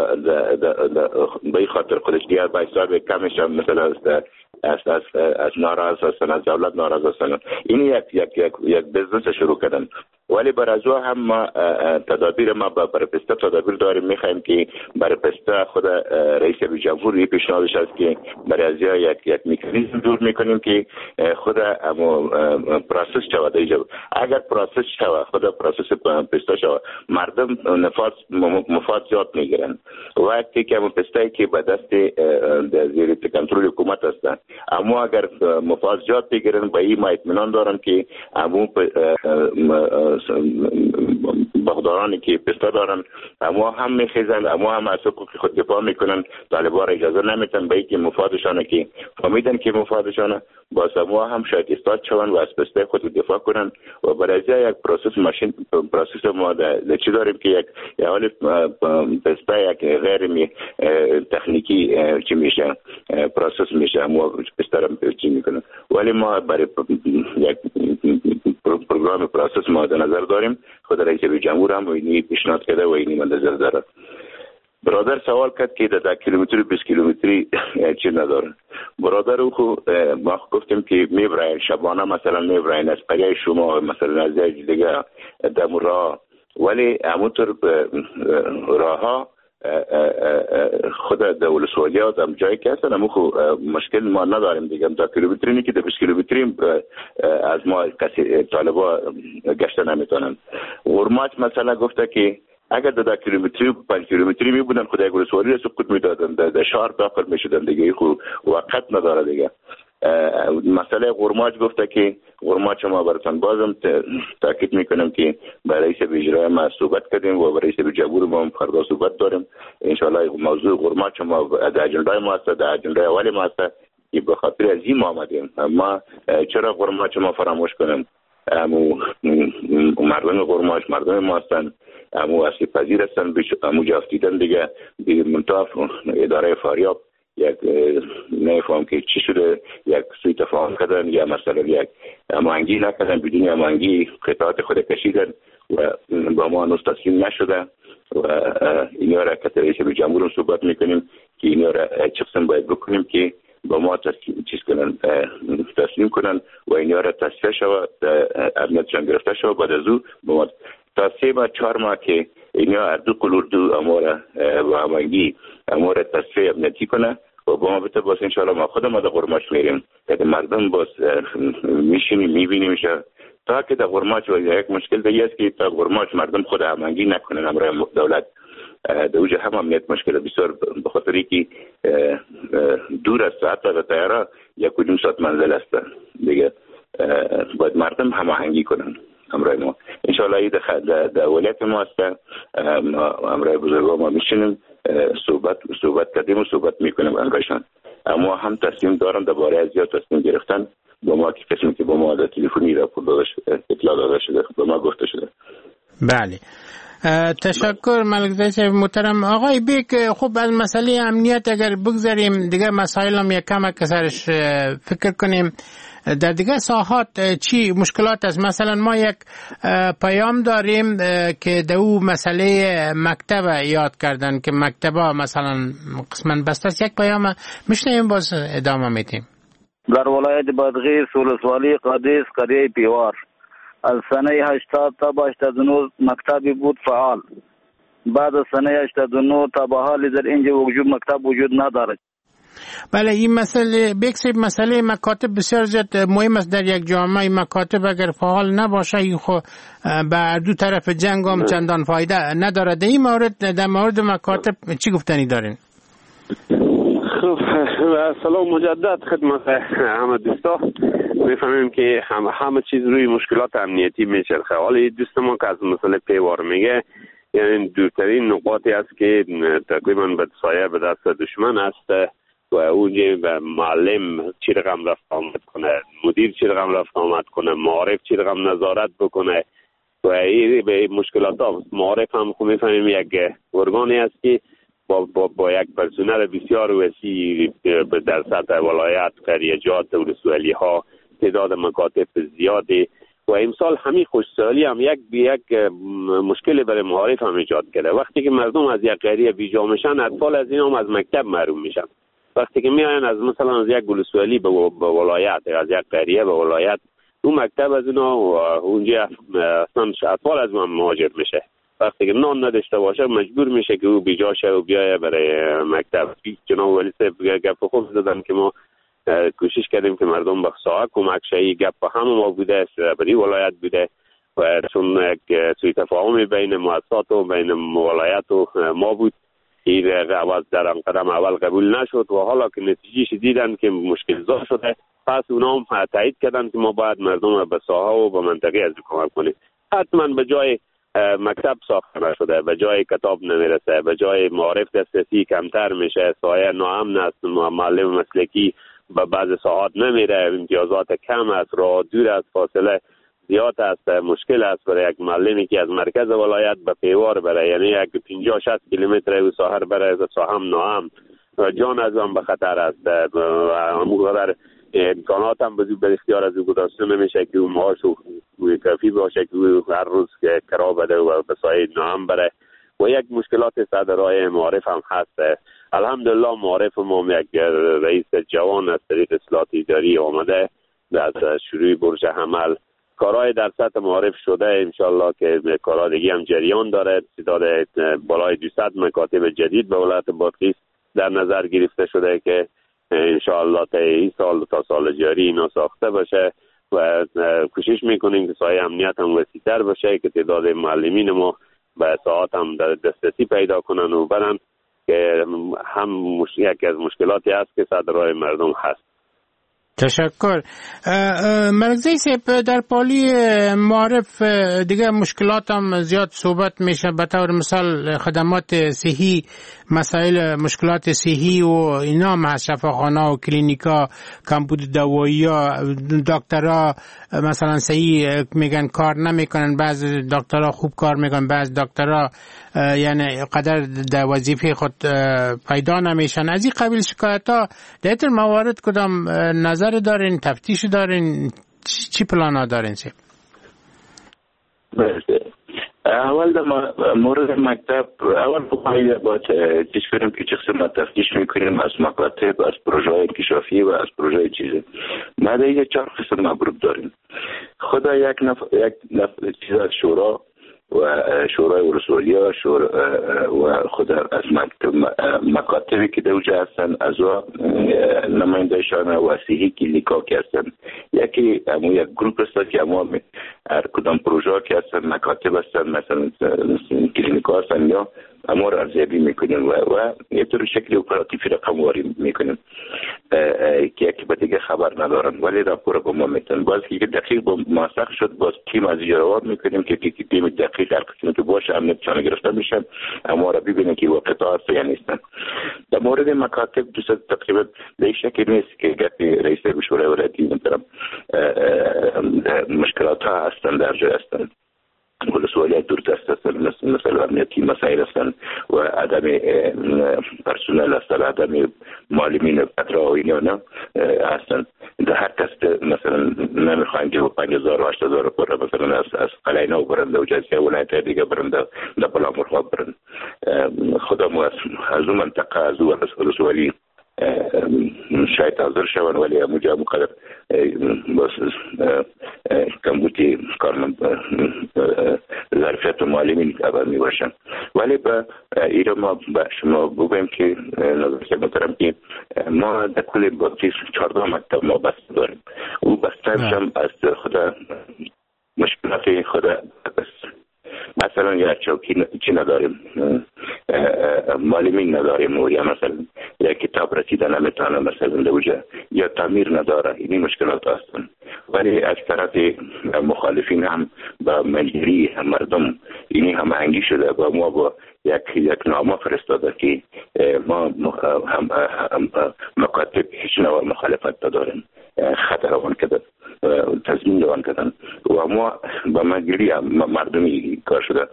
بای خاطر خودش دیگر باید سال کمش هم مثلا از از از ناراض هستن، از دولت ناراض هستن. این یک یک یک یک بزنس شروع کردن. ولی برای از هم ما تدابیر ما برای پسته تدابیر داریم. میخوایم که برای پسته خود رئیس جمهوری پیشنهادش است که برای از یک یک مکانیزم جور میکنیم که خود امو پروسس شود. اگر پروسس شود، خود پروسس پسته شود، مردم نفاذ مفاد زیاد میگیرن. وقتی که امو پسته که به دست زیر کنترل حکومت هستن، اما اگر مفاد زیاد بگیرن به این ما اطمینان دارم که امو بخدارانی که پسته دارن اما هم میخیزن، اما هم از حقوق خود دفاع میکنن. طالبا را اجازه نمیتن به اینکه مفادشانه که فهمیدن که مفادشانه باز اما هم شاید استاد شون و از پسته خود دفاع کنن. و برای یک پروسس ماشین پروسس ما در چی داریم که یک حال پسته یک غیر می تکنیکی چی میشه پروسس میشه، اما پسته را چی میکنن. ولی ما برای یک پروگرام پروسس ما در نظر داریم. خود رئیس جمهور هم اینی پیشنهاد کرده و اینی من نظر داره. برادر سوال کرد که در کیلومتری بیست کیلومتری چی ندارن. برادر او خو ما گفتیم که میبرین شبانه مثلا میبرین از قریه شما مثلا از دیگه دم راه، ولی همونطور راه ها خود دولت سعودی ها هم جایی که هستن همون خو مشکل ما نداریم دیگه. تا کیلومتری نی که در بیست کیلومتری از ما کسی طالبا گشته نمیتونن. ورماچ مثلا گفته که اگر در کیلومتری پنج کیلومتری می بودن خدای گل سوالی را سقوط میدادن، در شهر داخل میشدن دیگه. خو وقت نداره دیگه. مسئله غرماچ گفته که غرماچ ما براتون بازم تاکید میکنم که برای رئیس اجرایی ما صحبت کردیم و برای رئیس جمهور ما فردا صحبت داریم. ان شاء الله موضوع غرماچ ما در اجنده ما است، در اجنده اولی ما است که به خاطر از این ما آمدیم. ما چرا غرماچ ما فراموش کنیم؟ امو مردم غرماچ مردم ما هستن، امو اصلی پذیر هستن، امو جافتیدن دیگه دیگه منطقه اداره فاریاب یک نفهم که چی شده، یک سوی تفاهم کردن یا مثلا یک هماهنگی نکردن، بدون هماهنگی قطعات خود کشیدن و با ما هنوز تسلیم نشده و اینا را که رئیس جمهور صحبت میکنیم که اینا را چه قسم باید بکنیم که با ما تسلیم چیز کنن تسلیم کنن و اینا را تصفیه شود، امنیتشان گرفته شود. بعد از او با ما تا سه ماه چهار ماه که اینا اردو قلوردو امور و هماهنگی امور تصفیه امنیتی کنه و با ما بته باز انشاءالله ما خودم در غرماش میریم که مردم باز میشینیم میبینیم میشه تا که در غرماچ و یک مشکل دیگه است که تا غرماچ مردم خود هماهنگی نکنن امرای دولت در اوج هم امنیت مشکل بسیار به خاطری که دور است، حتی در طیاره یک کدوم ساعت منزل است دیگه. باید مردم هماهنگی کنن امرای ما. انشاءالله این در ولایت ما است. امرای بزرگا ما میشینیم صحبت صحبت کردیم و صحبت میکنیم امرایشان. اما هم تصمیم دارم درباره از زیاد تصمیم گرفتن با ما که کسی که با ما در تلفنی را اطلاع داده شده با ما گفته شده. بله تشکر ملک زی صاحب محترم. آقای بیک خب از مسئله امنیت اگر بگذاریم دیگه مسائل هم یک کم کسرش فکر کنیم، در دیگه ساحات چی مشکلات است؟ مثلا ما یک پیام داریم که در او مسئله مکتب یاد کردن که مکتبا مثلا قسما بسته است. یک پیام میشنیم باز ادامه میدیم. در ولایت بادغیس ولسوالی قادس قریه پیوار از سنه هشتاد تا به هشتاد و نه مکتبی بود فعال. بعد از سنه هشتاد و نه تا به حال در اینجا وجود مکتب وجود ندارد. بله این مسئله بیکسیب مسئله مکاتب بسیار زیاد مهم است در یک جامعه. مکاتب اگر فعال نباشه خو به دو طرف جنگ هم چندان فایده نداره. در این مورد در مورد مکاتب چی گفتنی دارین؟ خب سلام مجدد خدمت همه دوستا. میفهمیم که همه همه چیز روی مشکلات امنیتی میچرخه. حالا دوست ما که از مسئله پیوار میگه، یعنی دورترین نقاطی است که تقریبا به سایه به دست دشمن است و اونجا معلم چی رقم رفت آمد کنه، مدیر چی رقم رفت آمد کنه، معارف چی رقم نظارت بکنه و این به مشکلات ها. معارف هم خب میفهمیم یک ارگانی است که با, با, با یک پرسنل بسیار وسیع در سطح ولایت، قریجات، ولسوالی ها، تعداد مکاتب زیادی و امسال همین خوشسالی هم یک یک مشکل برای معارف هم ایجاد کرده. وقتی که مردم از یک قریه بیجا میشن، اطفال از این هم از مکتب محروم میشن. وقتی که میاین از مثلا از یک ولسوالی به ولایت، از یک قریه به ولایت، اون مکتب از اونا اونجا اصلا اطفال از اون مهاجر میشه. وقتی که نان نداشته باشه مجبور میشه که او بیجا شه و بیایه برای مکتب. جناب ولی صاحب گپ خوب زدن که ما کوشش کردیم که مردم به ساعت کمک شه. گپ همه ما بوده، برای ولایت بوده و چون یک سوی تفاهم بین مؤسسات و بین ولایت و ما بود، این عوض در قدم اول قبول نشد و حالا که نتیجهش دیدن که مشکل زا شده، پس اونا هم تایید کردن که ما باید مردم به ساحه و به منطقه از کمک کنیم. حتما به جای مکتب ساخته نشده، به جای کتاب نمیرسه، به جای معارف دسترسی کمتر میشه، سایه ناامن است، معلم مسلکی به بعض ساعات نمیره، امتیازات کم است، راه دور است، فاصله زیاد است. مشکل است برای یک معلمی که از مرکز ولایت به پیوار بره، یعنی یک پنجاه شصت کیلومتر و ساحر بره، ساهم ناام جان از آن به خطر است. همونقدر امکانات هم به اختیار از او گذاشته نمیشه که اون معاش و کافی باشه که هر روز کرا بده و به سایه ناام بره و یک مشکلات صدرهای معارف هم هست. الحمدلله معارف ما یک رئیس جوان از طریق اصلاحات اداری آمده از شروع برج حمل. کارهای در سطح معارف شده، انشالله که کارهای دیگه هم جریان داره. تعداد بالای دویست مکاتب جدید به ولایت بادغیس در نظر گرفته شده که انشالله تا این سال تا سال جاری اینا ساخته باشه و کوشش میکنیم که سایه امنیت هم وسیع‌تر باشه که تعداد معلمین ما به ساعات هم دسترسی پیدا کنن و برن که هم یکی از مشکلاتی هست که صدرهای مردم هست. تشکر. ملک زی صاحب در پالی معارف دیگه مشکلات هم زیاد صحبت میشه، به طور مثال خدمات صحی، مسائل مشکلات صحی و اینا هم هست، شفاخانه و کلینیکا، کمبود دوایی ها، دکترها مثلا صحیح میگن کار نمیکنن، بعض دکترها خوب کار میکنن، بعض دکترها یعنی قدر در وظیفه خود پیدا نمیشن. از این قبیل شکایت ها در این موارد کدام نظر دارین، تفتیش دارین، چی پلان ها دارین؟ سی اول در مورد مکتب اول بخواهی باید چیز کنیم که چه قسمت تفتیش میکنیم از مکاتب، از پروژه های انکشافی و از پروژه چیزی. ما دیگه چهار قسم مبروب داریم. خدا یک نفر یک نفر چیز از شورا و شورای ولسوالی ها و خود از مکتب مکاتبی که دوجه هستن از نمایندهشان وسیحی کلینیکا که هستن یکی امو یک گروپ هست که امو هر کدام پروژه که هستن مکاتب هستن مثلا کلینیکا هستن یا امو را ارزیابی میکنن و, و یه طور شکل اپراتیفی رقم واری میکنن که یکی به دیگه خبر ندارن ولی راپور با ما میتن باز که دقیق با موثق شد باز تیم از جواب میکنیم که که تیم دقیق هر قسمی که باشه امنیت چانه گرفته میشن اما را ببینه که واقعا هست یا نیستن. در مورد مکاتب دوست تقریبا به شکل نیست که گفتی رئیس مشوره ولایتی مثلا مشکلات ها هستن در جای هستن ولسوالیت دور دست هستن مثل مثلا امنیتی مسائل هستن و عدم پرسونل هستن عدم معلمین پترا و اینا هستن در هر کس مثلا نمیخواین که پنج هزار و هشت هزار پر مثلا از از قلعینا برنده و جزیه ولایت دیگه برنده در بلا مرخواب برند خدا مو از اون منطقه از اون ولسوالی شاید حاضر شون ولی اموجا مقدر بس کمبوتی کارم ظرفیت معلمین اول می باشن ولی با ایرا ما با شما بگویم که نظر که بطرم که ما در کل باقی چهارده مکتب ما بسته داریم او بسته هم از خدا مشکلات خدا بس مثلا یا چوکی چی نداریم معلمین نداریم و یا مثلا یا کتاب رسیده نمیتونه مثلا دوجه یا تعمیر نداره این مشکلات هستن ولی از طرف مخالفین هم با مجری مردم اینی هم هنگی شده با ما با یک یک نامه فرستاده که ما هم مکاتب هیچ نوع مخالفت نداریم خطر روان کردن تضمین روان کردن و ما با مجری مردمی کار شده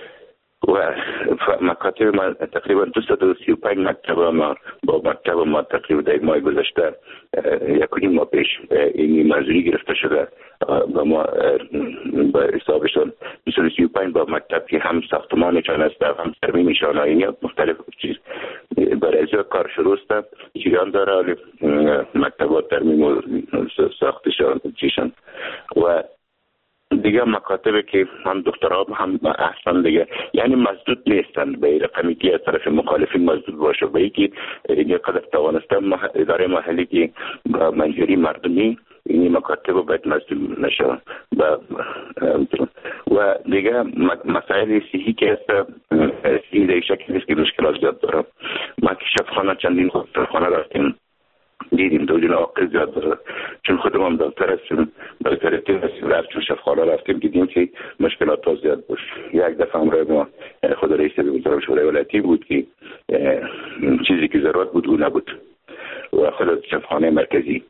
و مکاتب ما تقریبا دویست و سی و پنج مکتب ما با مکتب ما تقریبا در ماه گذشته یک ماه پیش این منظوری گرفته شده و ما با حسابشون دویست و سی و پنج با مکتب که هم ساختمانشان است هم ترمیمشان این مختلف چیز برای ازا کار شروع است جریان داره مکتبات ترمیم و ساختشان چیشان و دیگه مکاتبه که هم دکترها هم احسن دیگه یعنی مزدود نیستن به رقمی که از طرف مخالفین مزدود باشه به یکی اینجا قدر توانستم اداره محلی که با منجوری مردمی این مکاتب باید مزدود نشه و دیگه مسائل صحی که هست صحی در شکل نیست که مشکلات زیاد دارم ما که شفخانه چندین خانه رفتیم دیدیم دو جنه آقل زیاد داره چون خودم هم دکتر هستیم دکتر تیم هستیم رفتیم شفخانه رفتیم دیدیم که مشکلات ها زیاد بود یک دفعه همراه ما خود رئیس بی‌مطلب شورای ولایتی بود که چیزی که ضرورت بود او نبود و خود شفخانه مرکزی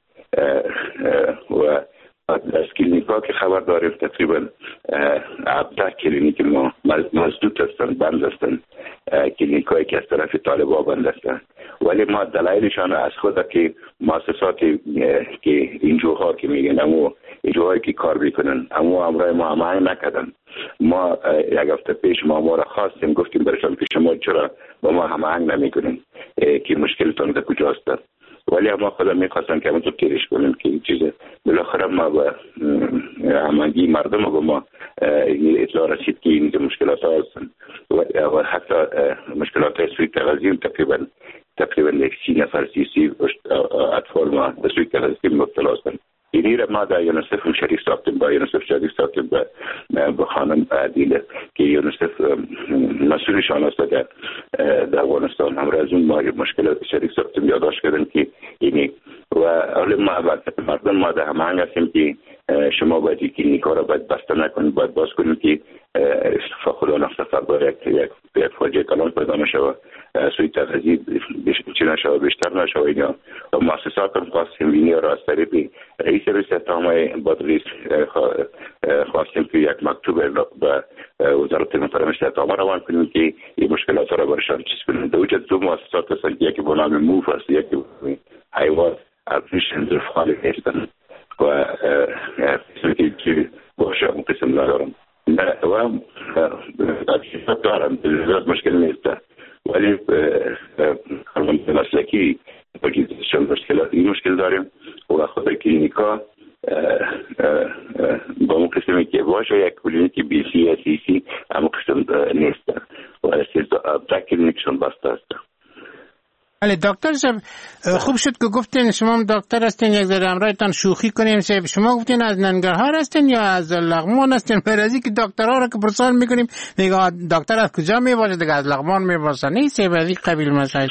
و از کلینیکا که خبر داریم تقریبا هفده کلینیک ما مزدود هستن بند هستن کلینیکایی که از طرف طالبا بند هستن ولی ما دلایلشان از خود که مؤسسات که این جوها که میگن امو جوهایی که کار میکنن امو امرای ما همه نکردن ما یک هفته پیش ما ما را خواستیم گفتیم برشان پیش ما چرا با ما همه هنگ نمیکنن که مشکلتان در کجا هستن ولی ما خدا میخواستن که همونطور کلیش کنیم که این چیزه بالاخره ما با همانگی مردم با ما اطلاع رسید که این مشکلات ها هستن و حتی مشکلات های سوی تغذیم تقریبا تقریبا یک سی نفر سی سی اطفال ما به سوی تغذیم مبتلا هستن اینی را ما در یونسف شریک ساختیم با یونسف شریک ساختیم با خانم عدیله که یونسف مسئولشان هست در در افغانستان هم را از اون ما مشکلات شریک ساختیم یادداشت کردن که اینی و حالا ما مردم ما در همه هستیم که شما باید این کلینیکا را باید بسته نکنید باید باز کنید که خدا نفسفر باید یک فاجعه کلان پیدا نشود سوی تغذیه چی نشود بیشتر نشود اینا و مؤسسات هم خواستیم بینی را از طریق رئیس رئیستان بادغیس خواستیم که یک مکتوب به وزارت محترم استحکام روان کنیم که این مشکلات را برشان چیز کنیم در وجود دو مؤسسات هستند یکی به نام موف است یکی به حیوان ارتفیشن زرفخالی هستند و که باشه اون قسم ندارم و ارتفیشن دارم زیاد مشکل نیست ولی کارمند مسلکی بگیدشان مشکلات این مشکل داریم و خود کلینیکا با اون قسمی که باشه یک کلینیکی بی سی سی سی اما قسم نیست و سیزده کلینیکشون بسته است بله دکتر صاحب خوب شد که گفتین شما هم دکتر هستین، یک ذره همراهتان شوخی کنیم. شما گفتین از ننگرهار هستین یا از لغمان هستین؟ برازی که دکترها را که پرسان میکنیم میگه دکتر از کجا میباشه؟ دیگه از لغمان میباشه. نیست برازی قبیل مسائل.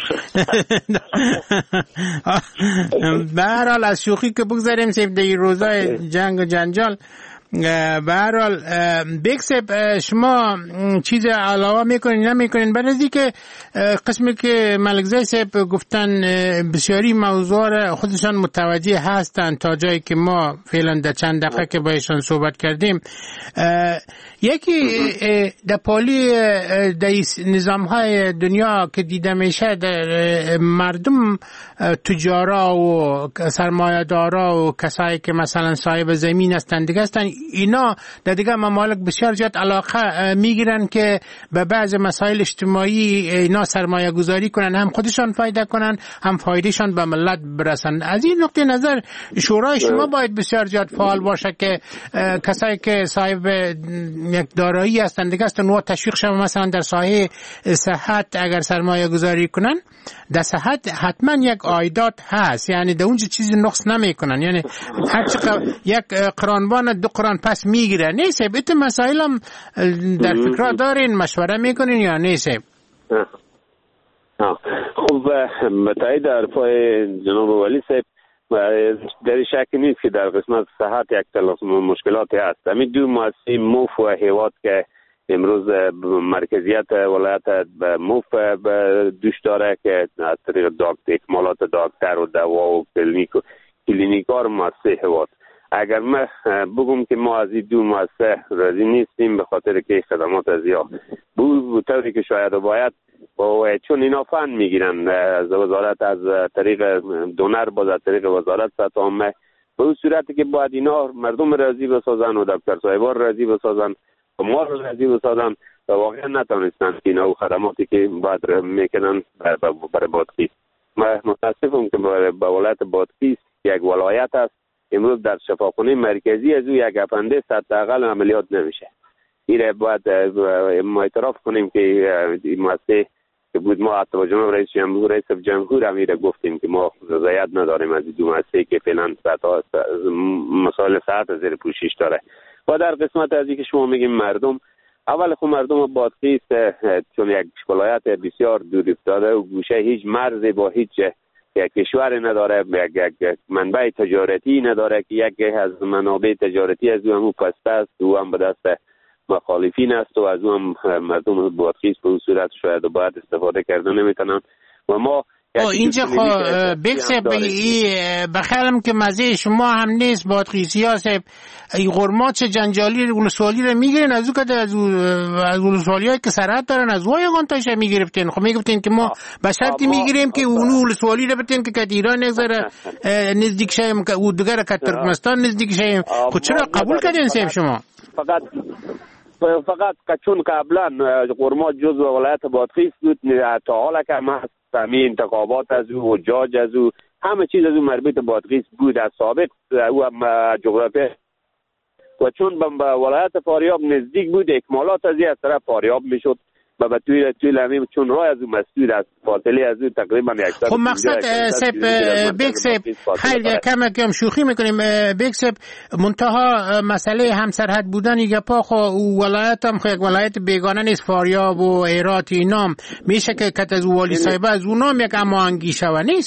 به هر حال از شوخی که بگذاریم سیب در روزای جنگ و جنجال، به هر حال بکسب شما چیز علاوه میکنین نمیکنین؟ بعد از اینکه قسمی که ملکزی صاحب گفتن بسیاری موضوع خودشان متوجه هستند تا جایی که ما فعلا در چند دقیقه که بایشان صحبت کردیم، یکی در پالی در نظام های دنیا که دیده میشه در مردم تجارا و سرمایه‌دارا و کسایی که مثلا صاحب زمین هستند دیگه هستند، اینا در دیگه ممالک بسیار زیاد علاقه میگیرن که به بعض مسائل اجتماعی اینا سرمایه گذاری کنن، هم خودشان فایده کنن هم فایدهشان به ملت برسن. از این نقطه نظر شورای شما باید بسیار زیاد فعال باشه که کسایی که صاحب یک دارایی هستند دیگه هستن و تشویق شون، مثلا در ساحه صحت اگر سرمایه گذاری کنن در صحت حتما یک عایدات هست، یعنی در اونجا چیزی نقص نمیکنن، یعنی هر چقدر یک قرانبان دو قران پس میگیره. نیست بیت مسائل هم در فکر دارین مشوره میکنین یا نیست؟ خب متعید حرفای جناب ولی صاحب در شک نیست که در قسمت صحت یک تلاش مشکلاتی هست. همین دو مؤسسه موف و هیواد که امروز مرکزیت ولایت به موف دوش داره که از طریق دکتر اکمالات دکتر و دوا و کلینیک کلینیکار مؤسسه هیواد، اگر من بگم که ما از این دو مؤسسه راضی نیستیم به خاطر که خدمات از یا بو طوری که شاید باید و چون اینا فن میگیرن از وزارت از طریق دونر باز از طریق وزارت سطح عامه، به اون صورتی که باید اینا مردم راضی بسازن و دکتر صاحبان راضی بسازن و ما راضی بسازن و واقعا نتونستن که اینا و خدماتی که باید میکنن برای بادغیس. من متاسفم که به ولایت بادغیس یک ولایت است امروز در شفاخانه مرکزی از او یک اپندیس حداقل عملیات نمیشه. این باید ما اعتراف کنیم که این مؤسسه که بود ما حتی با جناب رئیس جمهور رئیس جمهور امیر گفتیم که ما رضایت نداریم از این دو مؤسسه که فعلا مسائل صحت زیر پوشش داره. و در قسمت از اینکه شما میگیم مردم، اول خود مردم بادغیس چون یک ولایت بسیار دور افتاده و گوشه هیچ مرزی با هیچ یک کشور نداره، یک یک منبع تجارتی نداره که یک از منابع تجارتی از او هم پسته است و هم به دست مخالفین است و از او هم مردم بادغیس به صورت شاید باید استفاده کرده نمیتونن. و ما اینجا خب بکسب بخیرم که مزه شما هم نیست بادغیسی ها سب ای غرمات جنجالی ولسوالی رو میگیرین از او که از از ولسوالی هایی که سرحد دارن از وای گانتاش میگرفتین. خب میگفتین که ما به شرطی میگیریم که اونو ولسوالی رو بتین که که ایران نگذاره نزدیک شایم که او دیگر که ترکمستان نزدیک شایم. خود چرا قبول کردین سب شما؟ فقط فقط چون قبلا غرمات جزو ولایت بادغیس بود تا حالا که ما همین انتخابات از او و جاج از او همه چیز از او مربوط بادغیس بود از سابق او هم جغرافی و چون به ولایت فاریاب نزدیک بود اکمالات از از طرف فاریاب میشد و به توی توی لمیم چون راه از او مسدود از فاصله از او تقریبا یک خب مقصد سب بکسب خیلی کم کم شوخی میکنیم بکسب منتها مسئله همسرحد بودن یک پا خو ولایت هم خو یک ولایت بیگانه نیست فاریاب و هرات اینام میشه که کت از والی صاحب از اونام یک اما انگیشه و نیست.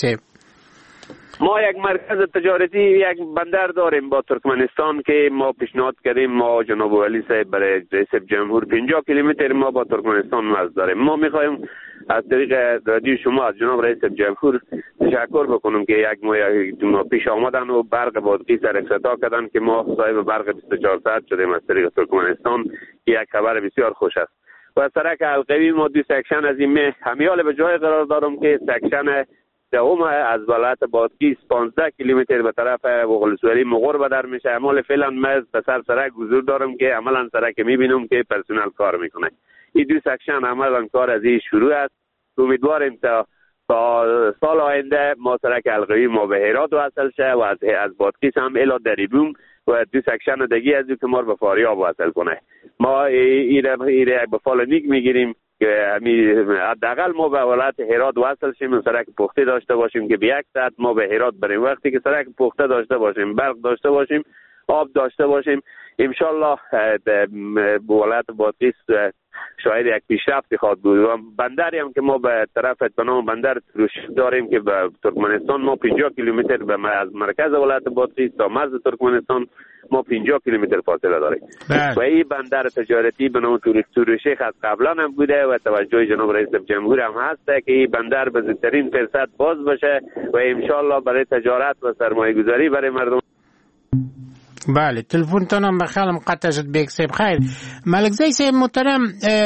ما یک مرکز تجارتی یک بندر داریم با ترکمنستان که ما پیشنهاد کردیم ما جناب ولی صاحب برای رئیس جمهور پنجاه کیلومتر ما با ترکمنستان مرز داریم. ما میخوایم از طریق رادیو شما از جناب رئیس جمهور تشکر بکنم که یک ما پیش آمدن و برق بادغیس را افتتاح کردن که ما صاحب برق بیست و چهار ساعت شدیم از طریق ترکمنستان که یک خبر بسیار خوش است. و سرک حلقوی ما دو سکشن از این همیال به جای قرار دارم که سکشن دوم از ولایت بادغیس پانزده کیلومتر به طرف ولسوالی مغور به در میشه. اما فعلا من به سر سرک حضور دارم که عملا سرک میبینم که پرسنل کار میکنه. این دو سکشن عملا کار از این شروع است. امیدواریم تا تا سال آینده ما سرک حلقوی ما به هرات وصل شه و از از بادغیس هم الی دریبوم و دو سکشن دیگه از که ما به فاریاب وصل کنه. ما ایره ایره به فالونیک میگیریم که همین حداقل ما به ولایت هرات وصل شیم، سرک پخته داشته باشیم که به یک ساعت ما به هرات بریم. وقتی که سرک پخته داشته باشیم، برق داشته باشیم، آب داشته باشیم، انشالله ولایت بادغیس شاید یک پیشرفت خواهد بود. و بندری هم که ما به طرف به نام بندر تروشی داریم که به ترکمنستان ما پنجاه کیلومتر به از مرکز ولایت بادغیس تا مرز ترکمنستان ما پنجاه کیلومتر فاصله داریم. و این بندر تجارتی به نام تروشی از قبلا هم بوده و توجه جناب رئیس جمهور هم هست که این بندر به زودترین فرصت باز بشه و انشالله برای تجارت و سرمایه گذاری برای مردم. بله تلفن تانم بخیرم قطع شد بیک سیب. خیر ملک زی سیب محترم،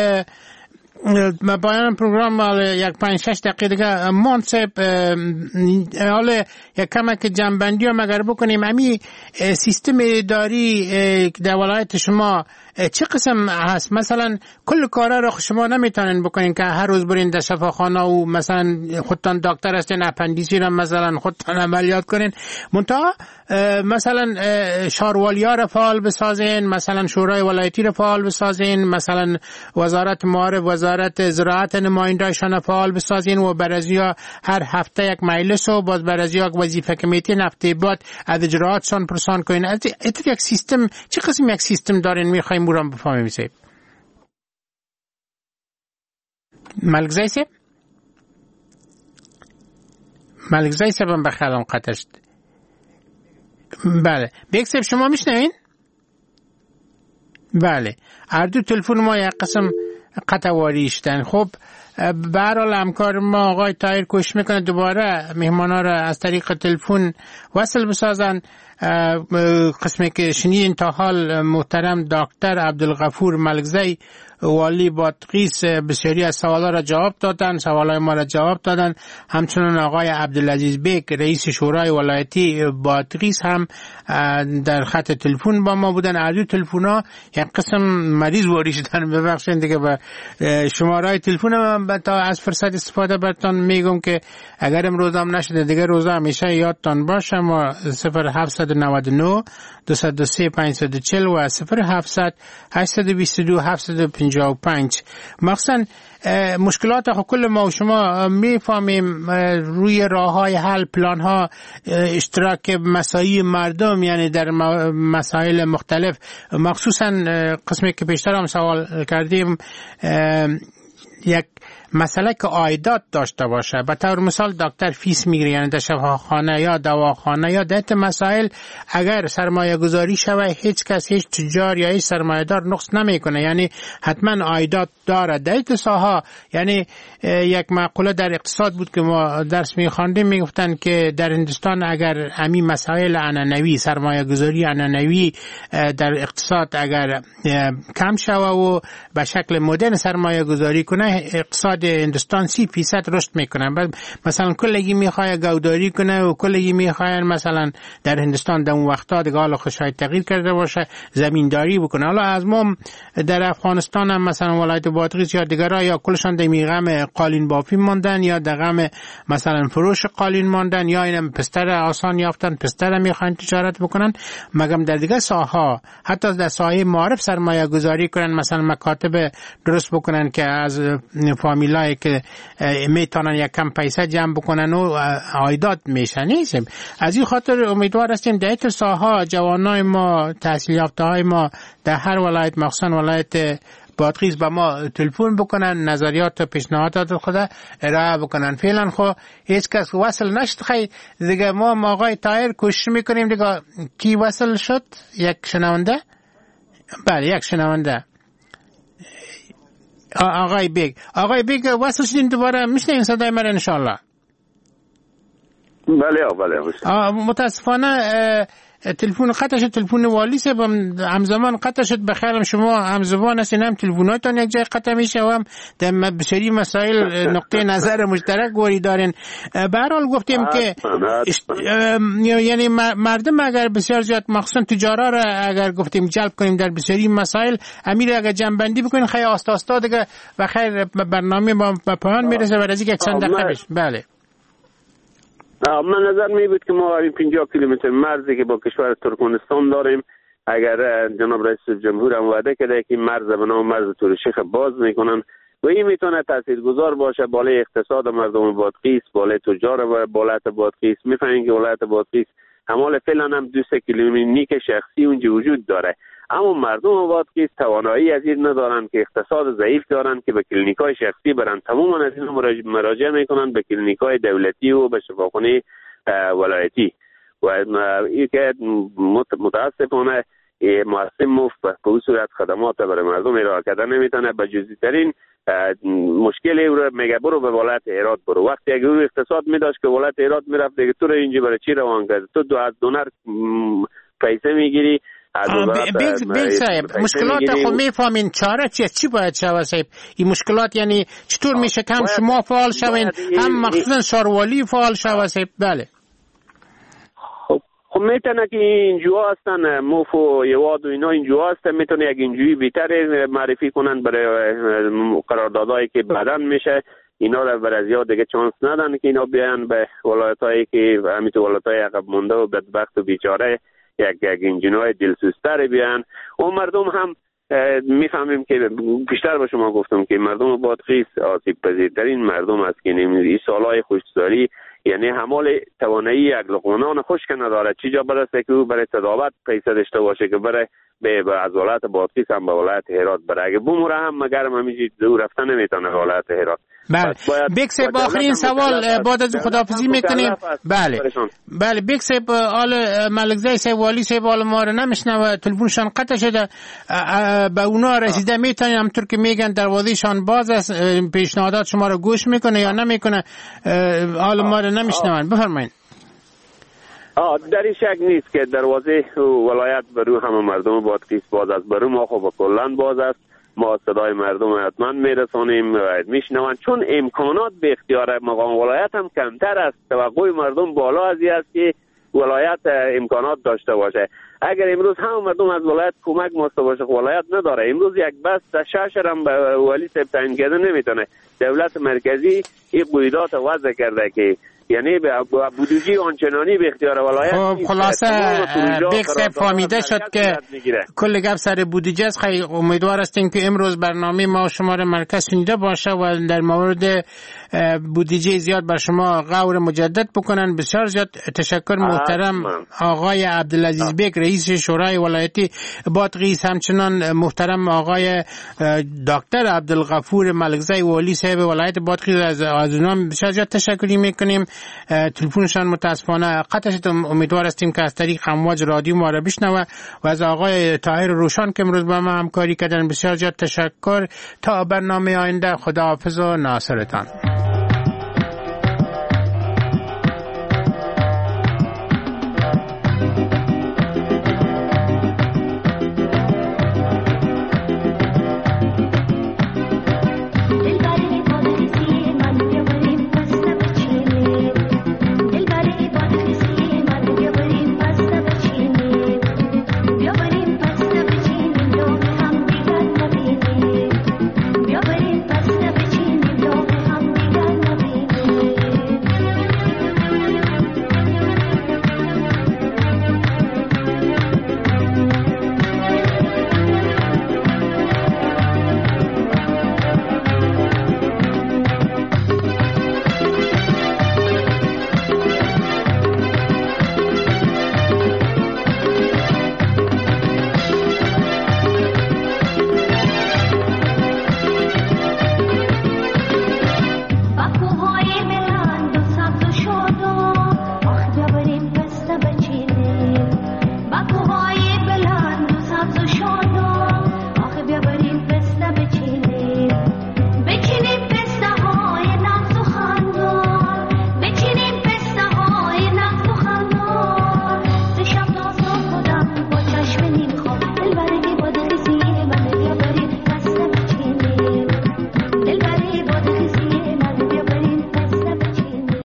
پایان پروگرام یک پنج شش دقیقه دیگه مان سیب، حالا یک کمک جنبندی هم اگر بکنیم، امی سیستم اداری در ولایت شما چه قسم هست؟ مثلا کل کارا رو شما نمیتونین بکنین که هر روز برین در شفاخانه و مثلا خودتان دکتر هستین اپندیسی رو مثلا خودتان عملیات کنین، منتها مثلا شاروالی‌ها رو فعال بسازین، مثلا شورای ولایتی رو فعال بسازین، مثلا وزارت معارف، وزارت زراعت نماینده‌شان فعال بسازین و برازیا هر هفته یک مجلس و باز برازیا یک وظیفه کمیته هفته بعد از اجراءاتشان پرسان کنین. از یک سیستم چه قسم یک سیستم دارین میخوایم برام بفهمیم سیب؟ ملک زی سیب ملک زی سیب هم بخیرم قطع شد. بله بیک سیب شما میشنوین؟ بله اردو تلفن ما یک قسم قطع واری شدن. خب به هر حال همکار ما آقای طاهر کوشش میکنه دوباره مهمانا را از طریق تلفن وصل بسازن. قسمی که شنیدین تا حال محترم دکتر عبدالغفور ملکزی والی بادغیس بسیاری از سوالا را جواب دادن، سوالای ما را جواب دادن. همچنان آقای عبدالعزیز بیگ رئیس شورای ولایتی بادغیس هم در خط تلفن با ما بودن. از تلفن‌ها یک قسم مریض واری شدن، ببخشید دیگه به شماره تلفن من تا از فرصت استفاده براتون میگم که اگر امروز هم نشده دیگه روزا همیشه یادتان باشه. ما صفر هفت نه نه دو دو سه پنج چهار صفر و صفر هفت هشت دو دو هفت پنج پنج. مخصوصا مشکلات خو کل ما و شما میفهمیم روی راه های حل، پلان ها، اشتراک مسایی مردم، یعنی در مسائل مختلف، مخصوصا قسمی که پیشتر هم سوال کردیم یک مسئله که عایدات داشته باشه. به طور مثال دکتر فیس میگیره، یعنی در شفاخانه یا دواخانه یا دهت مسائل اگر سرمایه گذاری شوه هیچ کس، هیچ تجار یا هیچ سرمایه دار نقص نمیکنه، یعنی حتما عایدات داره. دهت ساها یعنی یک مقوله در اقتصاد بود که ما درس میخواندیم، میگفتن که در هندوستان اگر همین مسائل عنعنوی، سرمایه گذاری عنعنوی در اقتصاد اگر کم شوه و به شکل مدرن سرمایه گذاری کنه، اقتصاد هندوستان سی فیصد رشد میکنه. مثلا کلگی میخواه گوداری کنه و کلگی میخواه مثلا در هندوستان در اون وقتا دیگه حالا خوشای تغییر کرده باشه زمینداری بکنه. حالا از ما در افغانستان هم مثلا ولایت بادغیس یا دیگرها یا کلشان در میغم قالین بافی ماندن یا در غم مثلا فروش قالین ماندن یا اینم پستر آسان یافتن، پستر میخوان تجارت بکنن. مگم در دیگه ساحه، حتی در ساحه معارف سرمایه گذاری کنن، مثلا مکاتب درست بکنن که از فامیلایی که میتونن یک کم پیسه جمع بکنن و عایدات میشن. نیست از این خاطر امیدوار هستیم در این ساحه جوانای ما، تحصیل یافته های ما در هر ولایت، مخصوصا ولایت بادغیس، با ما تلفن بکنن، نظریات و پیشنهادات خود ارائه بکنن. فعلا خو هیچ کس وصل نشد. خیلی دیگه ما آقای طاهر کوشش میکنیم دیگه. کی وصل شد؟ یک شنونده؟ بله یک شنونده. آقای بیگ آقای بیگ وصل شدین دوباره، میشنین صدای من انشالله؟ بله بله. متاسفانه تلفن قطع شد، تلفن والی سب همزمان قطع شد. بخیرم شما همزبان هستین، هم تلفناتون یک جای قطع میشه و هم در بسیاری مسائل نقطه نظر مشترک گوری دارین. به هر حال گفتیم که یعنی مردم اگر بسیار زیاد مخصوصا تجارا را اگر گفتیم جلب کنیم در بسیاری مسائل، امیر اگر جنبندی بکنین خیلی آستا آستا دیگه بخیر برنامه با پایان میرسه و از یک چند دقیقه بشه. بله من نظر می بود که ما این پنجاه کیلومتر مرزی که با کشور ترکمنستان داریم، اگر جناب رئیس جمهور هم وعده کرده که مرز به نام مرز تورشیخ باز میکنن و این میتونه تاثیرگذار باشه بالای اقتصاد مردم بادغیس، بالای تجار ولایت بادغیس. میفهمین که ولایت بادغیس همال فعلا هم دو سه کلینیک شخصی اونجا وجود داره، اما مردم بادغیس توانایی از این ندارن که اقتصاد ضعیف دارن که به کلینیکای شخصی برن، تماما از این مراجعه میکنن به کلینیکای دولتی و به شفاخانه ولایتی و این که متاسفانه مؤسسه مفت به این صورت خدمات برای مردم ارائه کردن نمیتونه. به جزئی ترین مشکل او رو میگه برو به ولایت هرات برو. وقتی اگه او اقتصاد میداشت که ولایت هرات میرفت دیگه تو رو اینجا برای چی روان کرد؟ تو دو از دونر پیسه میگیری. بیگ صاحب مشکلات خود میفهمین، چاره چیه؟ چی باید شود صاحب؟ این مشکلات یعنی چطور میشه که هم شما فعال شوین هم مخصوصا شاروالی فعال شود صاحب؟ بله خب میتونه که اینجا هستن موف و یواد و اینا اینجا هستن، میتونه یک اینجوری بیتر معرفی کنن برای قراردادهایی که بعداً میشه. اینا رو برای زیاد دیگه چانس ندن که اینا بیان به ولایتایی که همینطور ولایتای عقب مونده و بدبخت و بیچاره یک یک انجینای دلسوزتر بیان. و مردم هم میفهمیم که بیشتر به شما گفتم که مردم بادغیس آسیب پذیرترین مردم است که این سالهای خشکسالی یعنی همال توانایی یک لقمه خشک نداره، چیجا برسه که او برای تداوت پیسه داشته باشه که برای به از ولایت بادغیس هم به ولایت هرات بره. اگه بموره هم مگر همینجوری دور رفتن نمیتونه ولایت هرات. بله بیکس با آخرین سوال بعد از خداحافظی میکنیم. بله بله بیکس آل ملکزی صاحب والی صاحب آل ما رو نمیشنوه، تلفنشان قطع شده، به اونا رسیده میتونیم همطور که میگن دروازهشان باز است، پیشنهادات شما رو گوش میکنه یا نمیکنه؟ آل ما رو نمیشنون، بفرمایید. آه در این شک نیست که دروازه ولایت برو همه مردم بادغیس باز است، برو ما خب کلن باز است. ما صدای مردم حتما میرسانیم و میشنوند، چون امکانات به اختیار مقام ولایت هم کمتر است. توقع مردم بالا از این است که ولایت امکانات داشته باشه. اگر امروز هم مردم از ولایت کمک ماسته باشه، ولایت نداره. امروز یک بس شش هم به ولی سب تعیین کرده نمیتونه. دولت مرکزی این قیودات وضع کرده که یعنی به بودجه آنچنانی به اختیار ولایت. خب خلاصه بیکس فهمیده شد که کل گپ سر بودجه است. خیلی امیدوار هستیم که امروز برنامه ما شما را مرکز شنیده باشه و در مورد بودجه زیاد بر شما غور مجدد بکنن. بسیار زیاد تشکر محترم آقای عبدالعزیز بیگ رئیس شورای ولایتی بادغیس، همچنان محترم آقای دکتر عبدالغفور ملکزی والی صاحب ولایت بادغیس، از اونها بسیار زیاد تشکر میکنیم. تلفنشان متاسفانه قطع شد. امیدوار هستیم که از طریق امواج رادیو ما را بشنوه. و از آقای طاهر روشان که امروز با ما همکاری کردن بسیار زیاد تشکر. تا برنامه آینده، خداحافظ و ناصرتان.